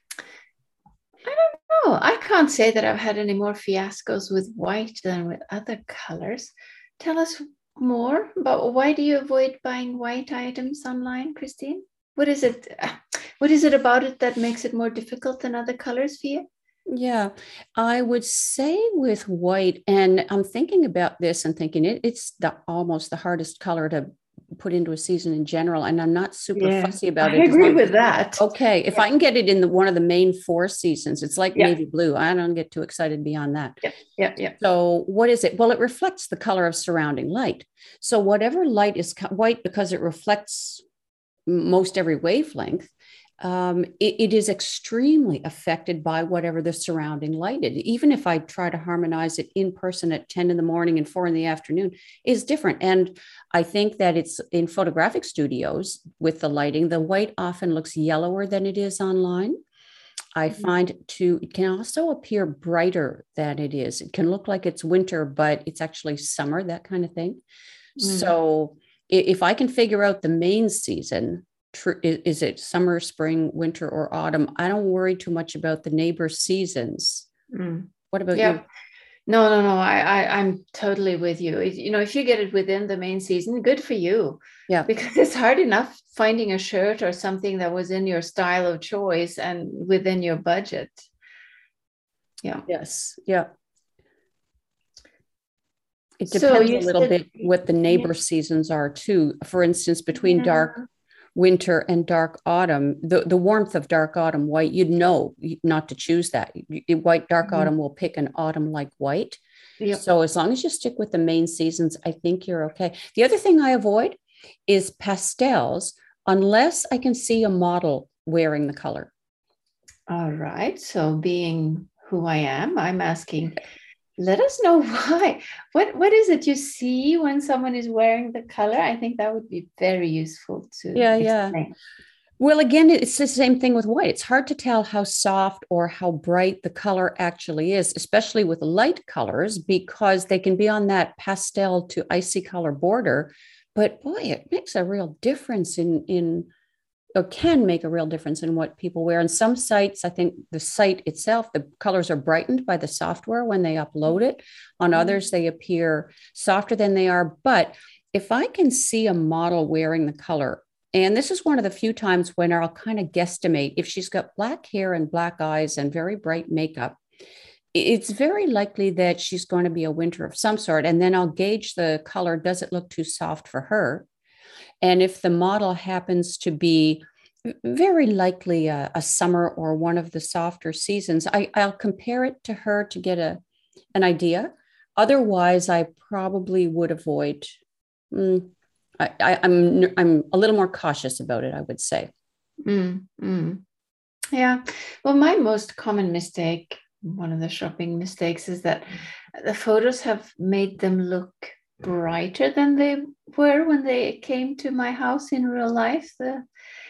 I don't know. I can't say that I've had any more fiascos with white than with other colors. Tell us more about why do you avoid buying white items online, Christine? What is it? What is it about it that makes it more difficult than other colors for you? Yeah, I would say with white, and I'm thinking about this and thinking it, it's the almost the hardest color to put into a season in general, and I'm not super yeah, fussy about I it. I agree with that. Okay, if yeah. I can get it in the one of the main four seasons, it's like yeah. navy blue. I don't get too excited beyond that. Yeah, yeah, yeah. So what is it? Well, it reflects the color of surrounding light. So whatever light is white, because it reflects most every wavelength, um, it, it is extremely affected by whatever the surrounding light is. Even if I try to harmonize it in person at ten in the morning and four in the afternoon, is different. And I think that it's in photographic studios with the lighting, the white often looks yellower than it is online. I mm-hmm. find to, it can also appear brighter than it is. It can look like it's winter, but it's actually summer, that kind of thing. Mm-hmm. So if I can figure out the main season, True. Is it summer, spring, winter, or autumn? I don't worry too much about the neighbor seasons. Mm. What about yeah. you? No, no, no. I, I, I'm totally with you. You know, if you get it within the main season, good for you. Yeah. Because it's hard enough finding a shirt or something that was in your style of choice and within your budget. Yeah. Yes. Yeah. It So depends a little said, bit what the neighbor yeah. seasons are too. For instance, between yeah. dark winter and dark autumn, the, the warmth of dark autumn white, you'd know not to choose that. White dark mm-hmm. autumn will pick an autumn like white. Yep. So as long as you stick with the main seasons, I think you're okay. The other thing I avoid is pastels, unless I can see a model wearing the color. All right. So being who I am. I'm asking, let us know why. What what is it you see when someone is wearing the color? I think that would be very useful to Yeah, yeah. explain. Well, again, it's the same thing with white. It's hard to tell how soft or how bright the color actually is, especially with light colors, because they can be on that pastel to icy color border. But boy, it makes a real difference in in or can make a real difference in what people wear. And some sites, I think the site itself, the colors are brightened by the software when they upload it. On Mm-hmm. others, they appear softer than they are. But if I can see a model wearing the color, and this is one of the few times when I'll kind of guesstimate if she's got black hair and black eyes and very bright makeup, it's very likely that she's going to be a winter of some sort. And then I'll gauge the color. Does it look too soft for her? And if the model happens to be very likely a, a summer or one of the softer seasons, I, I'll compare it to her to get a, an idea. Otherwise, I probably would avoid. Mm, I, I, I'm I'm a little more cautious about it, I would say. Mm, mm. Yeah. Well, my most common mistake, one of the shopping mistakes, is that the photos have made them look brighter than they were when they came to my house in real life. The,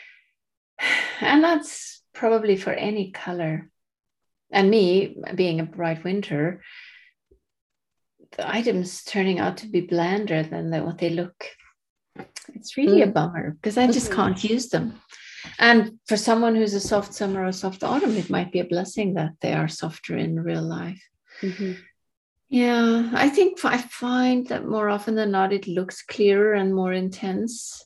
and that's probably for any color. And me being a bright winter, the items turning out to be blander than the, what they look. It's really mm. a bummer because I just can't use them. And for someone who's a soft summer or soft autumn, it might be a blessing that they are softer in real life. Mm-hmm. Yeah, I think I find that more often than not, it looks clearer and more intense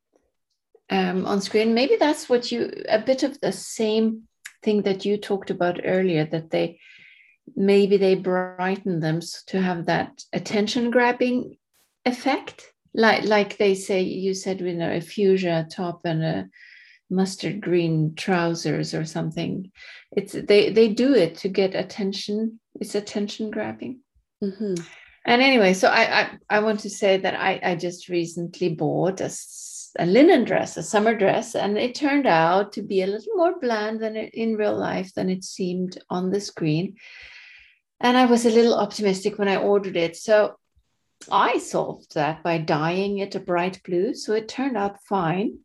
um, on screen. Maybe that's what you, a bit of the same thing that you talked about earlier, that they, maybe they brighten them to have that attention grabbing effect. Like, like they say, you said, you know, a fuchsia top and a mustard green trousers or something. It's, they, they do it to get attention. It's attention grabbing. Mm-hmm. And anyway, so I, I I want to say that I, I just recently bought a, a linen dress, a summer dress, and it turned out to be a little more bland than it, in real life than it seemed on the screen. And I was a little optimistic when I ordered it. So I solved that by dyeing it a bright blue. So it turned out fine.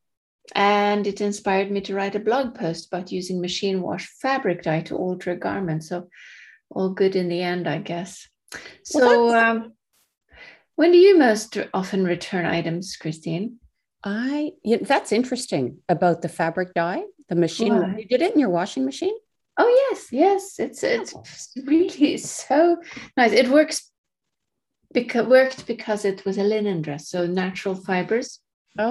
And it inspired me to write a blog post about using machine wash fabric dye to alter a garment. So all good in the end, I guess. So well, um, when do you most often return items, Christine? I, yeah, that's interesting about the fabric dye, the machine. Why? You did it in your washing machine? Oh, yes, yes. It's it's really so nice. It works because worked because it was a linen dress, so natural fibers.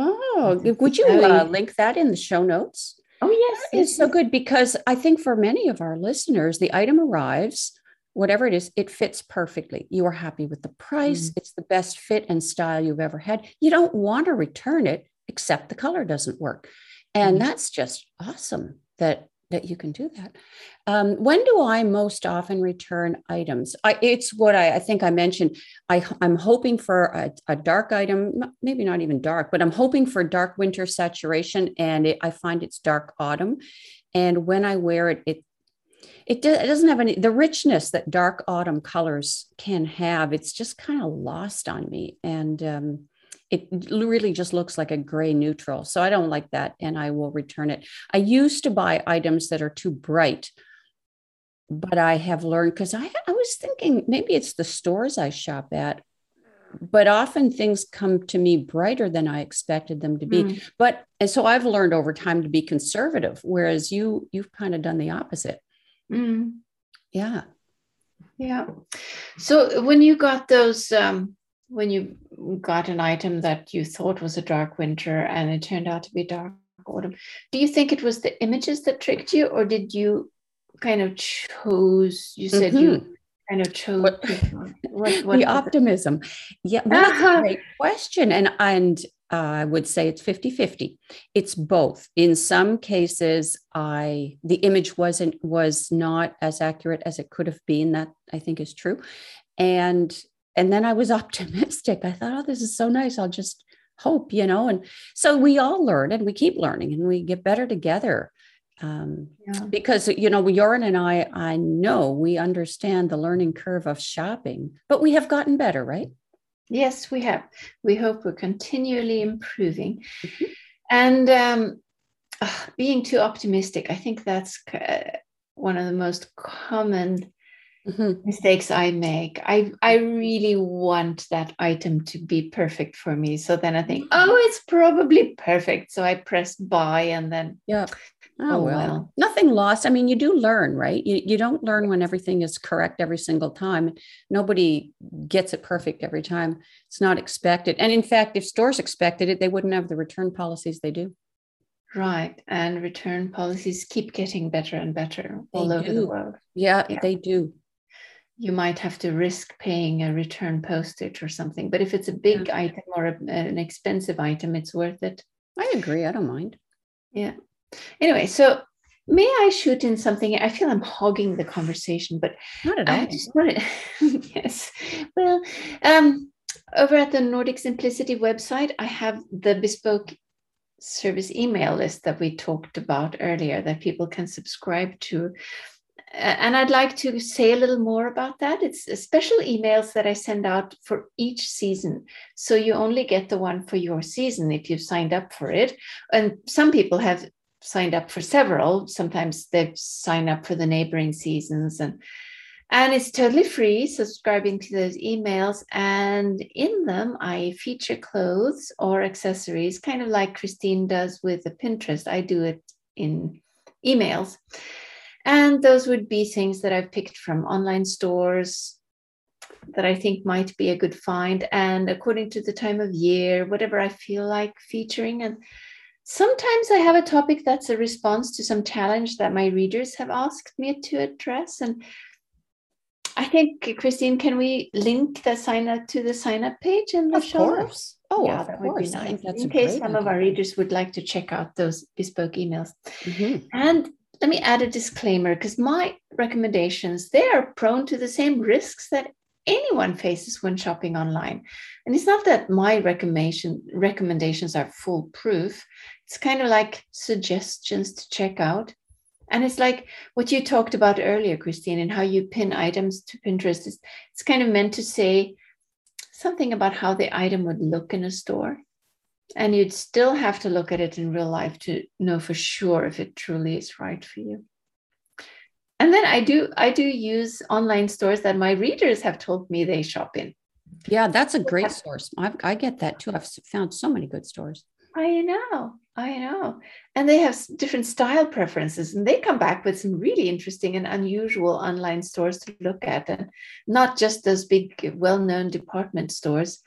Oh, would you uh, link that in the show notes? Oh, yes. That is so good because I think for many of our listeners, the item arrives, whatever it is, it fits perfectly. You are happy with the price. Mm. It's the best fit and style you've ever had. You don't want to return it, except the color doesn't work. And mm. that's just awesome that, that you can do that. Um, when do I most often return items? I, it's what I, I think I mentioned. I, I'm hoping for a, a dark item, maybe not even dark, but I'm hoping for dark winter saturation. And it, I find it's dark autumn. And when I wear it, it It, do, it doesn't have any, the richness that dark autumn colors can have. It's just kind of lost on me. And um, it really just looks like a gray neutral. So I don't like that. And I will return it. I used to buy items that are too bright, but I have learned, because I, I was thinking maybe it's the stores I shop at, but often things come to me brighter than I expected them to be. Mm. But, and so I've learned over time to be conservative, whereas you, you've kind of done the opposite. Mm. Yeah. Yeah. So when you got those, um, when you got an item that you thought was a dark winter and it turned out to be dark autumn, do you think it was the images that tricked you, or did you kind of chose, you said mm-hmm. you kind of chose what, what, what the optimism? It? Yeah, well, uh-huh. That's a great question. And, and Uh, I would say it's fifty-fifty. It's both. In some cases, I the image wasn't was not as accurate as it could have been. That I think is true. And and then I was optimistic. I thought, oh, this is so nice. I'll just hope, you know. And so we all learn and we keep learning and we get better together. Um, Yeah. because, you know, Joran and I, I know we understand the learning curve of shopping, but we have gotten better, right? Yes, we have. We hope we're continually improving. Mm-hmm. And um, uh, being too optimistic, I think that's uh, one of the most common mm-hmm. mistakes I make. I, I really want that item to be perfect for me. So then I think, oh, it's probably perfect. So I press buy and then... Yeah. Oh, oh well, well, nothing lost. I mean, you do learn, right? You, you don't learn when everything is correct every single time. Nobody gets it perfect every time. It's not expected. And in fact, if stores expected it, they wouldn't have the return policies they do. Right. And return policies keep getting better and better They all do. over the world. Yeah, yeah, they do. You might have to risk paying a return postage or something. But if it's a big yeah. item or a, an expensive item, it's worth it. I agree. I don't mind. Yeah. Anyway, so may I shoot in something? I feel I'm hogging the conversation, but not at all. I just wanted, yes. Well, um, over at the Nordic Simplicity website, I have the bespoke service email list that we talked about earlier that people can subscribe to. And I'd like to say a little more about that. It's special emails that I send out for each season. So you only get the one for your season if you've signed up for it. And some people have signed up for several. Sometimes they've signed up for the neighboring seasons. And, and it's totally free subscribing to those emails. And in them, I feature clothes or accessories, kind of like Christine does with the Pinterest. I do it in emails. And those would be things that I've picked from online stores that I think might be a good find. And according to the time of year, whatever I feel like featuring. And sometimes I have a topic that's a response to some challenge that my readers have asked me to address. And I think, Christine, can we link the sign up to the sign up page in the of show course. notes? Oh, yeah, of that course. would be nice. I think that's in a case great some idea. of our readers would like to check out those bespoke emails. Mm-hmm. And let me add a disclaimer, because my recommendations, they are prone to the same risks that anyone faces when shopping online. And it's not that my recommendation recommendations are foolproof. It's kind of like suggestions to check out. And it's like what you talked about earlier, Christine, and how you pin items to Pinterest. It's, it's kind of meant to say something about how the item would look in a store. And you'd still have to look at it in real life to know for sure if it truly is right for you. And then I do I do use online stores that my readers have told me they shop in. Yeah, that's a great source. I, I get that too. I've found so many good stores. I know, I know. And they have different style preferences, and they come back with some really interesting and unusual online stores to look at, and not just those big, well-known department stores.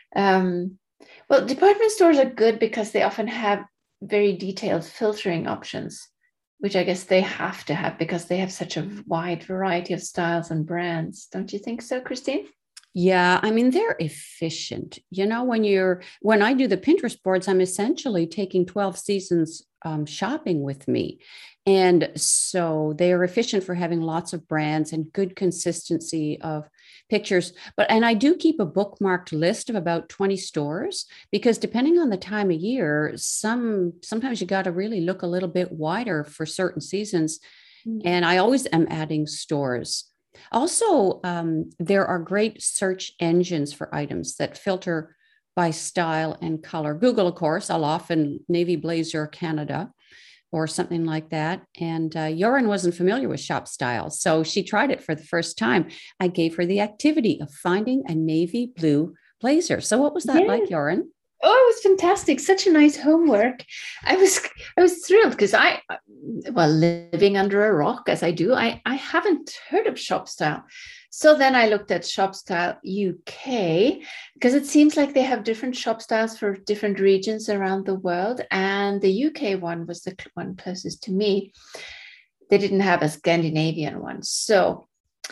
Um, Well, department stores are good because they often have very detailed filtering options, which I guess they have to have because they have such a wide variety of styles and brands. Don't you think so, Christine? Yeah, I mean, they're efficient. You know, when you're, when I do the Pinterest boards, I'm essentially taking twelve seasons um, shopping with me. And so they are efficient for having lots of brands and good consistency of pictures. But, and I do keep a bookmarked list of about twenty stores, because depending on the time of year, some, sometimes you got to really look a little bit wider for certain seasons. Mm-hmm. And I always am adding stores. Also, um, there are great search engines for items that filter by style and color. Google, of course, I'll often Navy Blazer Canada or something like that. And uh, Joran wasn't familiar with Shop Style, so she tried it for the first time. I gave her the activity of finding a navy blue blazer. So what was that yeah. like, Joran? Oh, it was fantastic. Such a nice homework. I was I was thrilled because I, well, living under a rock as I do, I, I haven't heard of Shop Style. So then I looked at Shop Style U K, because it seems like they have different shop styles for different regions around the world. And the U K one was the one closest to me. They didn't have a Scandinavian one. So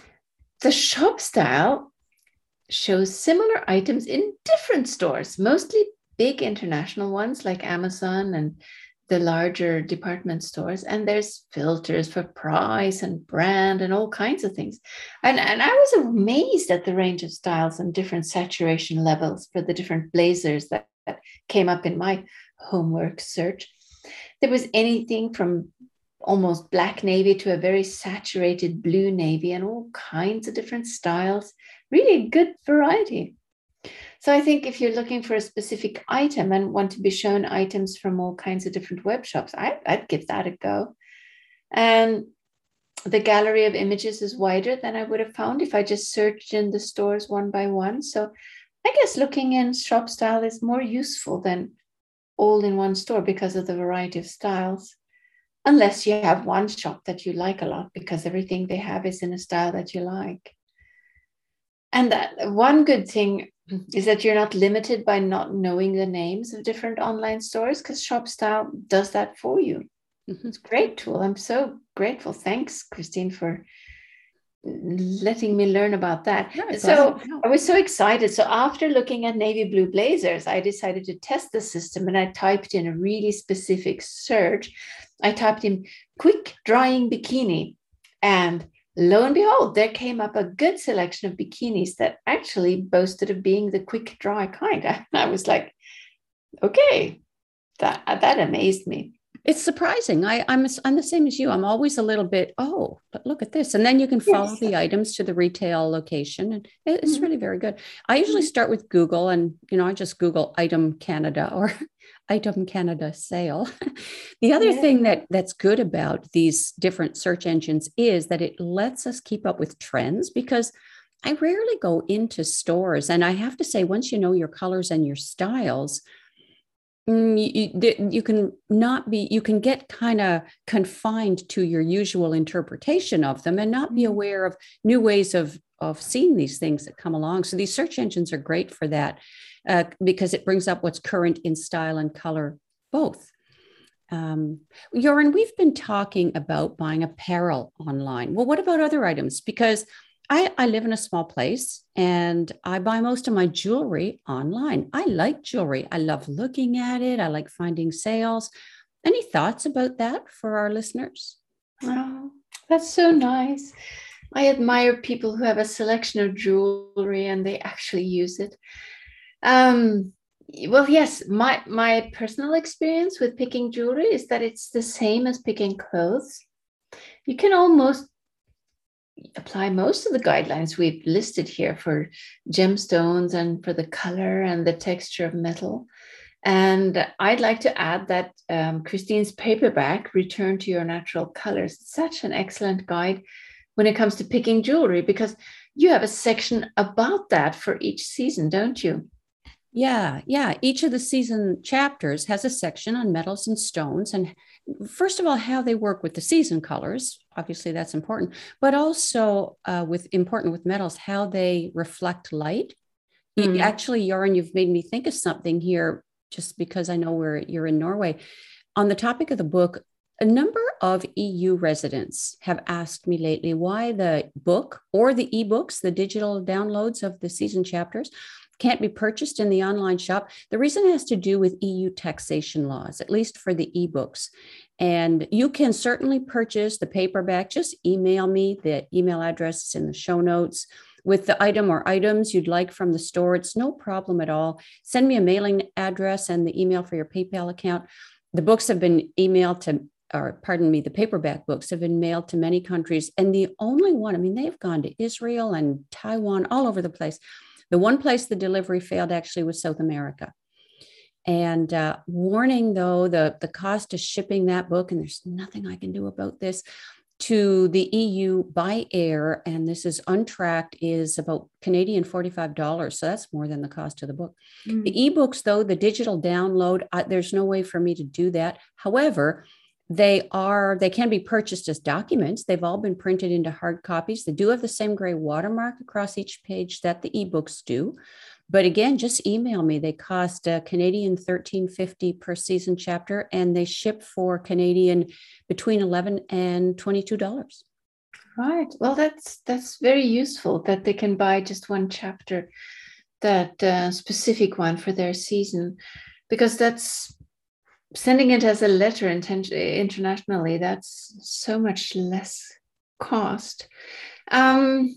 the Shop Style shows similar items in different stores, mostly big international ones like Amazon and the larger department stores. And there's filters for price and brand and all kinds of things. And, and I was amazed at the range of styles and different saturation levels for the different blazers that, that came up in my homework search. There was anything from almost black navy to a very saturated blue navy, and all kinds of different styles. Really good variety. So I think if you're looking for a specific item and want to be shown items from all kinds of different web shops, I, I'd give that a go. And the gallery of images is wider than I would have found if I just searched in the stores one by one. So I guess looking in ShopStyle is more useful than all in one store because of the variety of styles. Unless you have one shop that you like a lot, because everything they have is in a style that you like. And that one good thing is that you're not limited by not knowing the names of different online stores, because ShopStyle does that for you. Mm-hmm. It's a great tool. I'm so grateful. Thanks, Christine, for letting me learn about that. No, so I was so excited. So after looking at navy blue blazers, I decided to test the system, and I typed in a really specific search. I typed in quick drying bikini, and lo and behold, there came up a good selection of bikinis that actually boasted of being the quick dry kind. I, I was like, okay, that, that amazed me. It's surprising. I, I'm, I'm the same as you. I'm always a little bit, oh, but look at this. And then you can follow yes. the items to the retail location. And it's mm-hmm. really very good. I usually start with Google, and, you know, I just Google item Canada or item Canada sale. The other yeah. thing that that's good about these different search engines is that it lets us keep up with trends, because I rarely go into stores. And I have to say, once you know your colors and your styles, You, you, you can not be, you can get kind of confined to your usual interpretation of them and not be aware of new ways of, of seeing these things that come along. So these search engines are great for that uh, because it brings up what's current in style and color, both. Um, Joran, we've been talking about buying apparel online. Well, what about other items? Because I, I live in a small place and I buy most of my jewelry online. I like jewelry. I love looking at it. I like finding sales. Any thoughts about that for our listeners? Oh, that's so nice. I admire people who have a selection of jewelry and they actually use it. Um, well, yes, my, my personal experience with picking jewelry is that it's the same as picking clothes. You can almost apply most of the guidelines we've listed here for gemstones and for the color and the texture of metal. And I'd like to add that um, Christine's paperback, Return to Your Natural Colors, is such an excellent guide when it comes to picking jewelry, because you have a section about that for each season, don't you? Yeah, yeah. Each of the season chapters has a section on metals and stones. And first of all, how they work with the season colors. Obviously, that's important. But also uh, with important with metals, how they reflect light. Mm-hmm. Actually, Joran, you've made me think of something here, just because I know we're, you're in Norway. On the topic of the book, a number of E U residents have asked me lately why the book or the ebooks, the digital downloads of the season chapters, can't be purchased in the online shop. The reason has to do with E U taxation laws, at least for the ebooks. And you can certainly purchase the paperback. Just email me. The email address is in the show notes with the item or items you'd like from the store. It's no problem at all. Send me a mailing address and the email for your PayPal account. The books have been emailed to, or pardon me, the paperback books have been mailed to many countries. And the only one, I mean, they've gone to Israel and Taiwan, all over the place. The one place the delivery failed actually was South America. And uh, warning, though, the, the cost of shipping that book, and there's nothing I can do about this, to the E U by air, and this is untracked, is about Canadian forty-five dollars. So that's more than the cost of the book. Mm. The ebooks, though, the digital download, I, there's no way for me to do that. However, They are, they can be purchased as documents. They've all been printed into hard copies. They do have the same gray watermark across each page that the ebooks do. But again, just email me. They cost uh, Canadian thirteen fifty per season chapter, and they ship for Canadian between eleven and twenty-two dollars. Right. Well, that's that's very useful that they can buy just one chapter, that uh, specific one for their season, because that's sending it as a letter internationally. That's so much less cost. Um,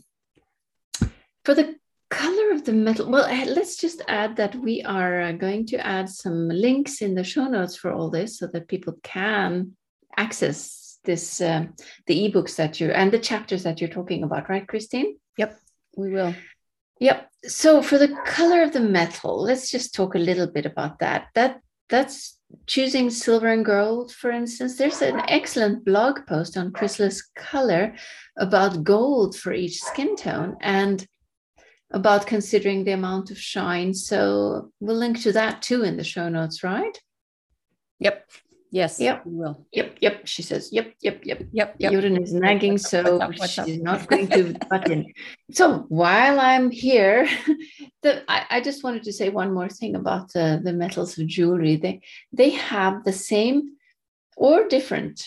for the color of the metal, well, let's just add that we are going to add some links in the show notes for all this so that people can access this um, the ebooks that you and the chapters that you're talking about, right, Christine? Yep, we will. Yep. So for the color of the metal, let's just talk a little bit about that. That that's choosing silver and gold, for instance. There's an excellent blog post on Chrysalis Color about gold for each skin tone and about considering the amount of shine. So we'll link to that too in the show notes, right? Yep. Yes, yep. we will. Yep, yep. She says, yep, yep, yep. Yep, yep. Jordan is nagging, what's so up, what's up, what's she's up? not going to butt in. So while I'm here, the, I, I just wanted to say one more thing about the, the metals of jewelry. They, they have the same or different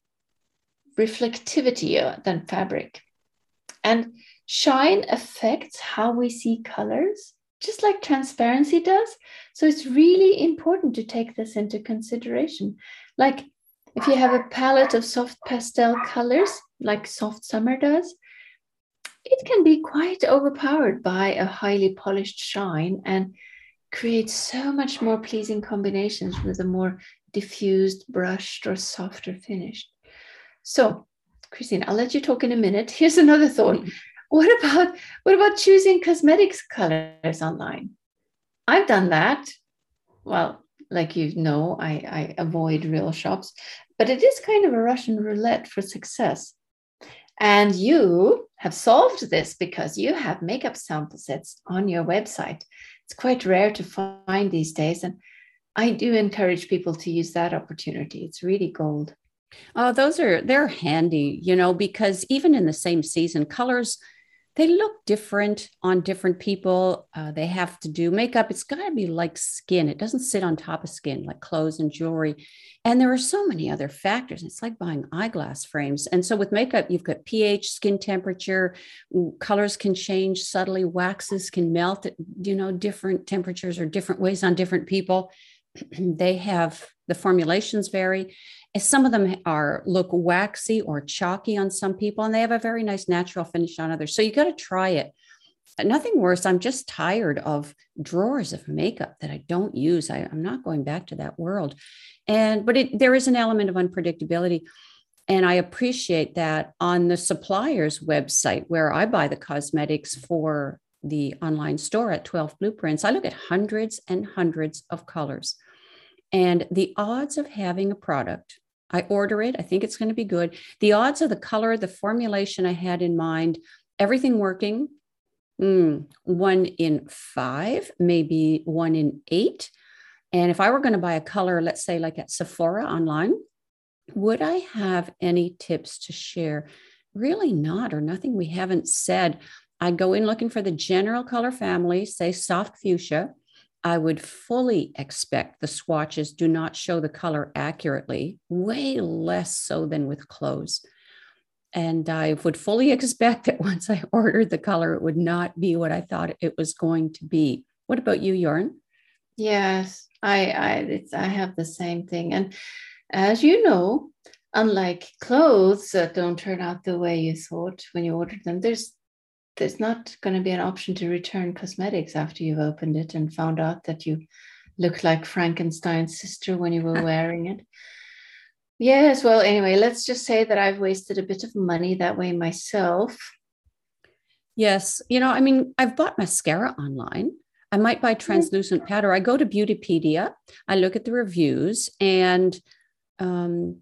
reflectivity uh, than fabric. And shine affects how we see colors, just like transparency does. So it's really important to take this into consideration. Like if you have a palette of soft pastel colors, like Soft Summer does, it can be quite overpowered by a highly polished shine and create so much more pleasing combinations with a more diffused, brushed, or softer finish. So, Christine, I'll let you talk in a minute. Here's another thought. What about what about choosing cosmetics colors online? I've done that. Well, like you know, I, I avoid real shops, but it is kind of a Russian roulette for success. And you have solved this because you have makeup sample sets on your website. It's quite rare to find these days. And I do encourage people to use that opportunity. It's really gold. Oh, those are, they're handy, you know, because even in the same season, colors, they look different on different people. Uh, they have to do makeup. It's got to be like skin. It doesn't sit on top of skin like clothes and jewelry. And there are so many other factors. It's like buying eyeglass frames. And so with makeup, you've got pH, skin temperature, colors can change subtly, waxes can melt at, you know, different temperatures or different ways on different people. They have, the formulations vary. Some of them are look waxy or chalky on some people, and they have a very nice natural finish on others. So you got to try it. Nothing worse. I'm just tired of drawers of makeup that I don't use. I, I'm not going back to that world. And but it, there is an element of unpredictability. And I appreciate that on the supplier's website where I buy the cosmetics for the online store at twelve Blueprints, I look at hundreds and hundreds of colors. And the odds of having a product, I order it, I think it's going to be good. The odds of the color, the formulation I had in mind, everything working, mm, one in five, maybe one in eight. And if I were going to buy a color, let's say like at Sephora online, would I have any tips to share? Really not, or nothing we haven't said. I go in looking for the general color family, say soft fuchsia. I would fully expect the swatches do not show the color accurately, way less so than with clothes. And I would fully expect that once I ordered the color, it would not be what I thought it was going to be. What about you, Jorn? Yes, I I, it's, I have the same thing. And as you know, unlike clothes that don't turn out the way you thought when you ordered them, there's there's not going to be an option to return cosmetics after you've opened it and found out that you looked like Frankenstein's sister when you were wearing it. Yes, well, anyway, let's just say that I've wasted a bit of money that way myself. Yes. You know, I mean, I've bought mascara online. I might buy translucent powder. I go to Beautypedia. I look at the reviews and um,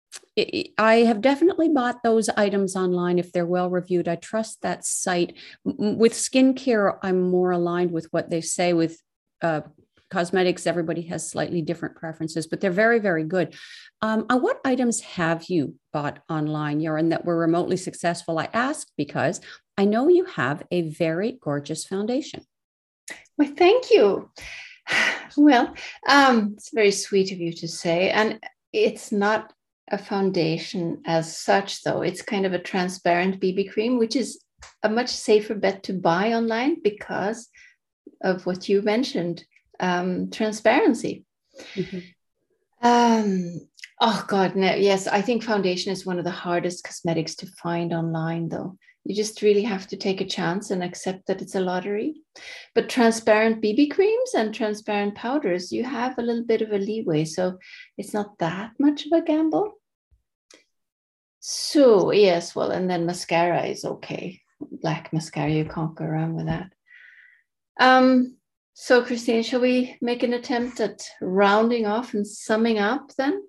I have definitely bought those items online if they're well reviewed. I trust that site. With skincare, I'm more aligned with what they say. With uh, cosmetics, everybody has slightly different preferences, but they're very, very good. Um, uh, what items have you bought online, Jorn, that were remotely successful? I asked because I know you have a very gorgeous foundation. Well, thank you. Well, um, it's very sweet of you to say. And it's not a foundation as such, though. It's kind of a transparent B B cream, which is a much safer bet to buy online because of what you mentioned, um, transparency. Mm-hmm. Um, oh, God, no, yes, I think foundation is one of the hardest cosmetics to find online, though. You just really have to take a chance and accept that it's a lottery. But transparent B B creams and transparent powders, you have a little bit of a leeway. So it's not that much of a gamble. So, yes, well, and then mascara is okay. Black mascara, you can't go around with that. Um, so, Christine, shall we make an attempt at rounding off and summing up then?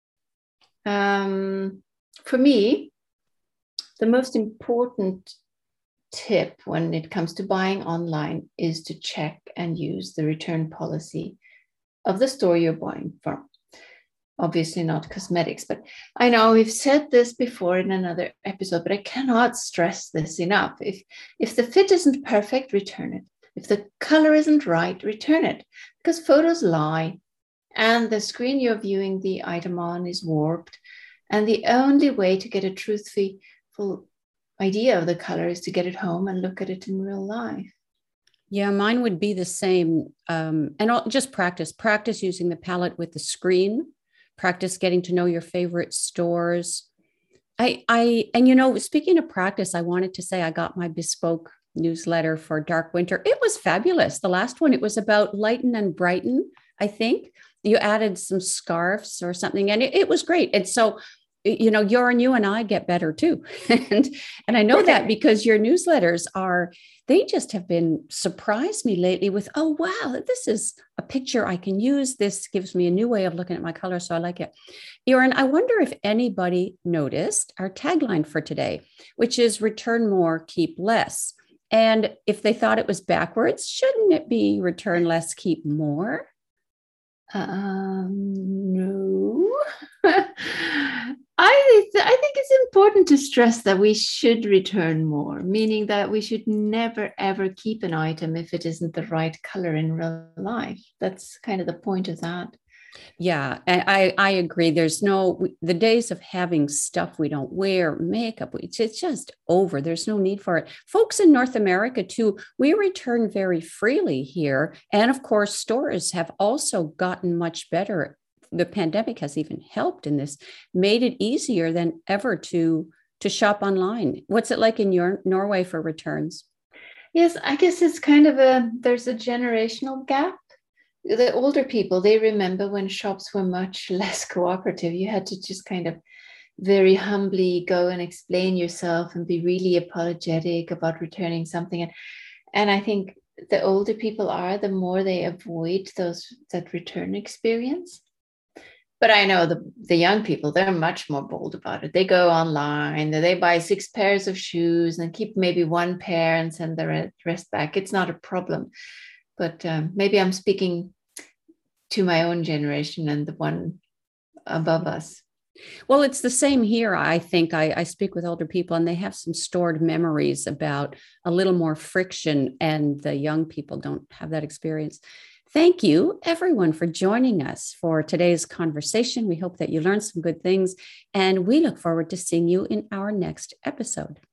Um, for me, the most important tip when it comes to buying online is to check and use the return policy of the store you're buying from. Obviously not cosmetics, but I know we've said this before in another episode, but I cannot stress this enough. If, if the fit isn't perfect, return it. If the color isn't right, return it, because photos lie and the screen you're viewing the item on is warped. And the only way to get a truthful idea of the color is to get it home and look at it in real life. Yeah, mine would be the same. Um, and I'll just practice, practice using the palette with the screen, practice getting to know your favorite stores. I, I, and you know, speaking of practice, I wanted to say I got my bespoke newsletter for Dark Winter. It was fabulous. The last one, it was about lighten and brighten, I think. You added some scarves or something, and it, it was great. And so, you know, your and you and I get better too. and, and I know that because your newsletters are, they just have been surprised me lately with, oh, wow, this is a picture I can use. This gives me a new way of looking at my color. So I like it. Joran, I wonder if anybody noticed our tagline for today, which is return more, keep less. And if they thought it was backwards, shouldn't it be return less, keep more? Um, no. I, th- I think it's important to stress that we should return more, meaning that we should never, ever keep an item if it isn't the right color in real life. That's kind of the point of that. Yeah, I, I agree. There's no, the days of having stuff we don't wear, makeup, it's, it's just over. There's no need for it. Folks in North America too, we return very freely here. And of course, stores have also gotten much better. The pandemic has even helped in this, made it easier than ever to, to shop online. What's it like in your Norway for returns? Yes, I guess it's kind of a, there's a generational gap. The older people, they remember when shops were much less cooperative. You had to just kind of very humbly go and explain yourself and be really apologetic about returning something. And, and I think the older people are, the more they avoid those that return experience. But I know the, the young people, they're much more bold about it. They go online, they buy six pairs of shoes and keep maybe one pair and send the rest back. It's not a problem. But um, maybe I'm speaking to my own generation and the one above us. Well, it's the same here. I think I, I speak with older people and they have some stored memories about a little more friction, and the young people don't have that experience. Thank you, everyone, for joining us for today's conversation. We hope that you learned some good things, and we look forward to seeing you in our next episode.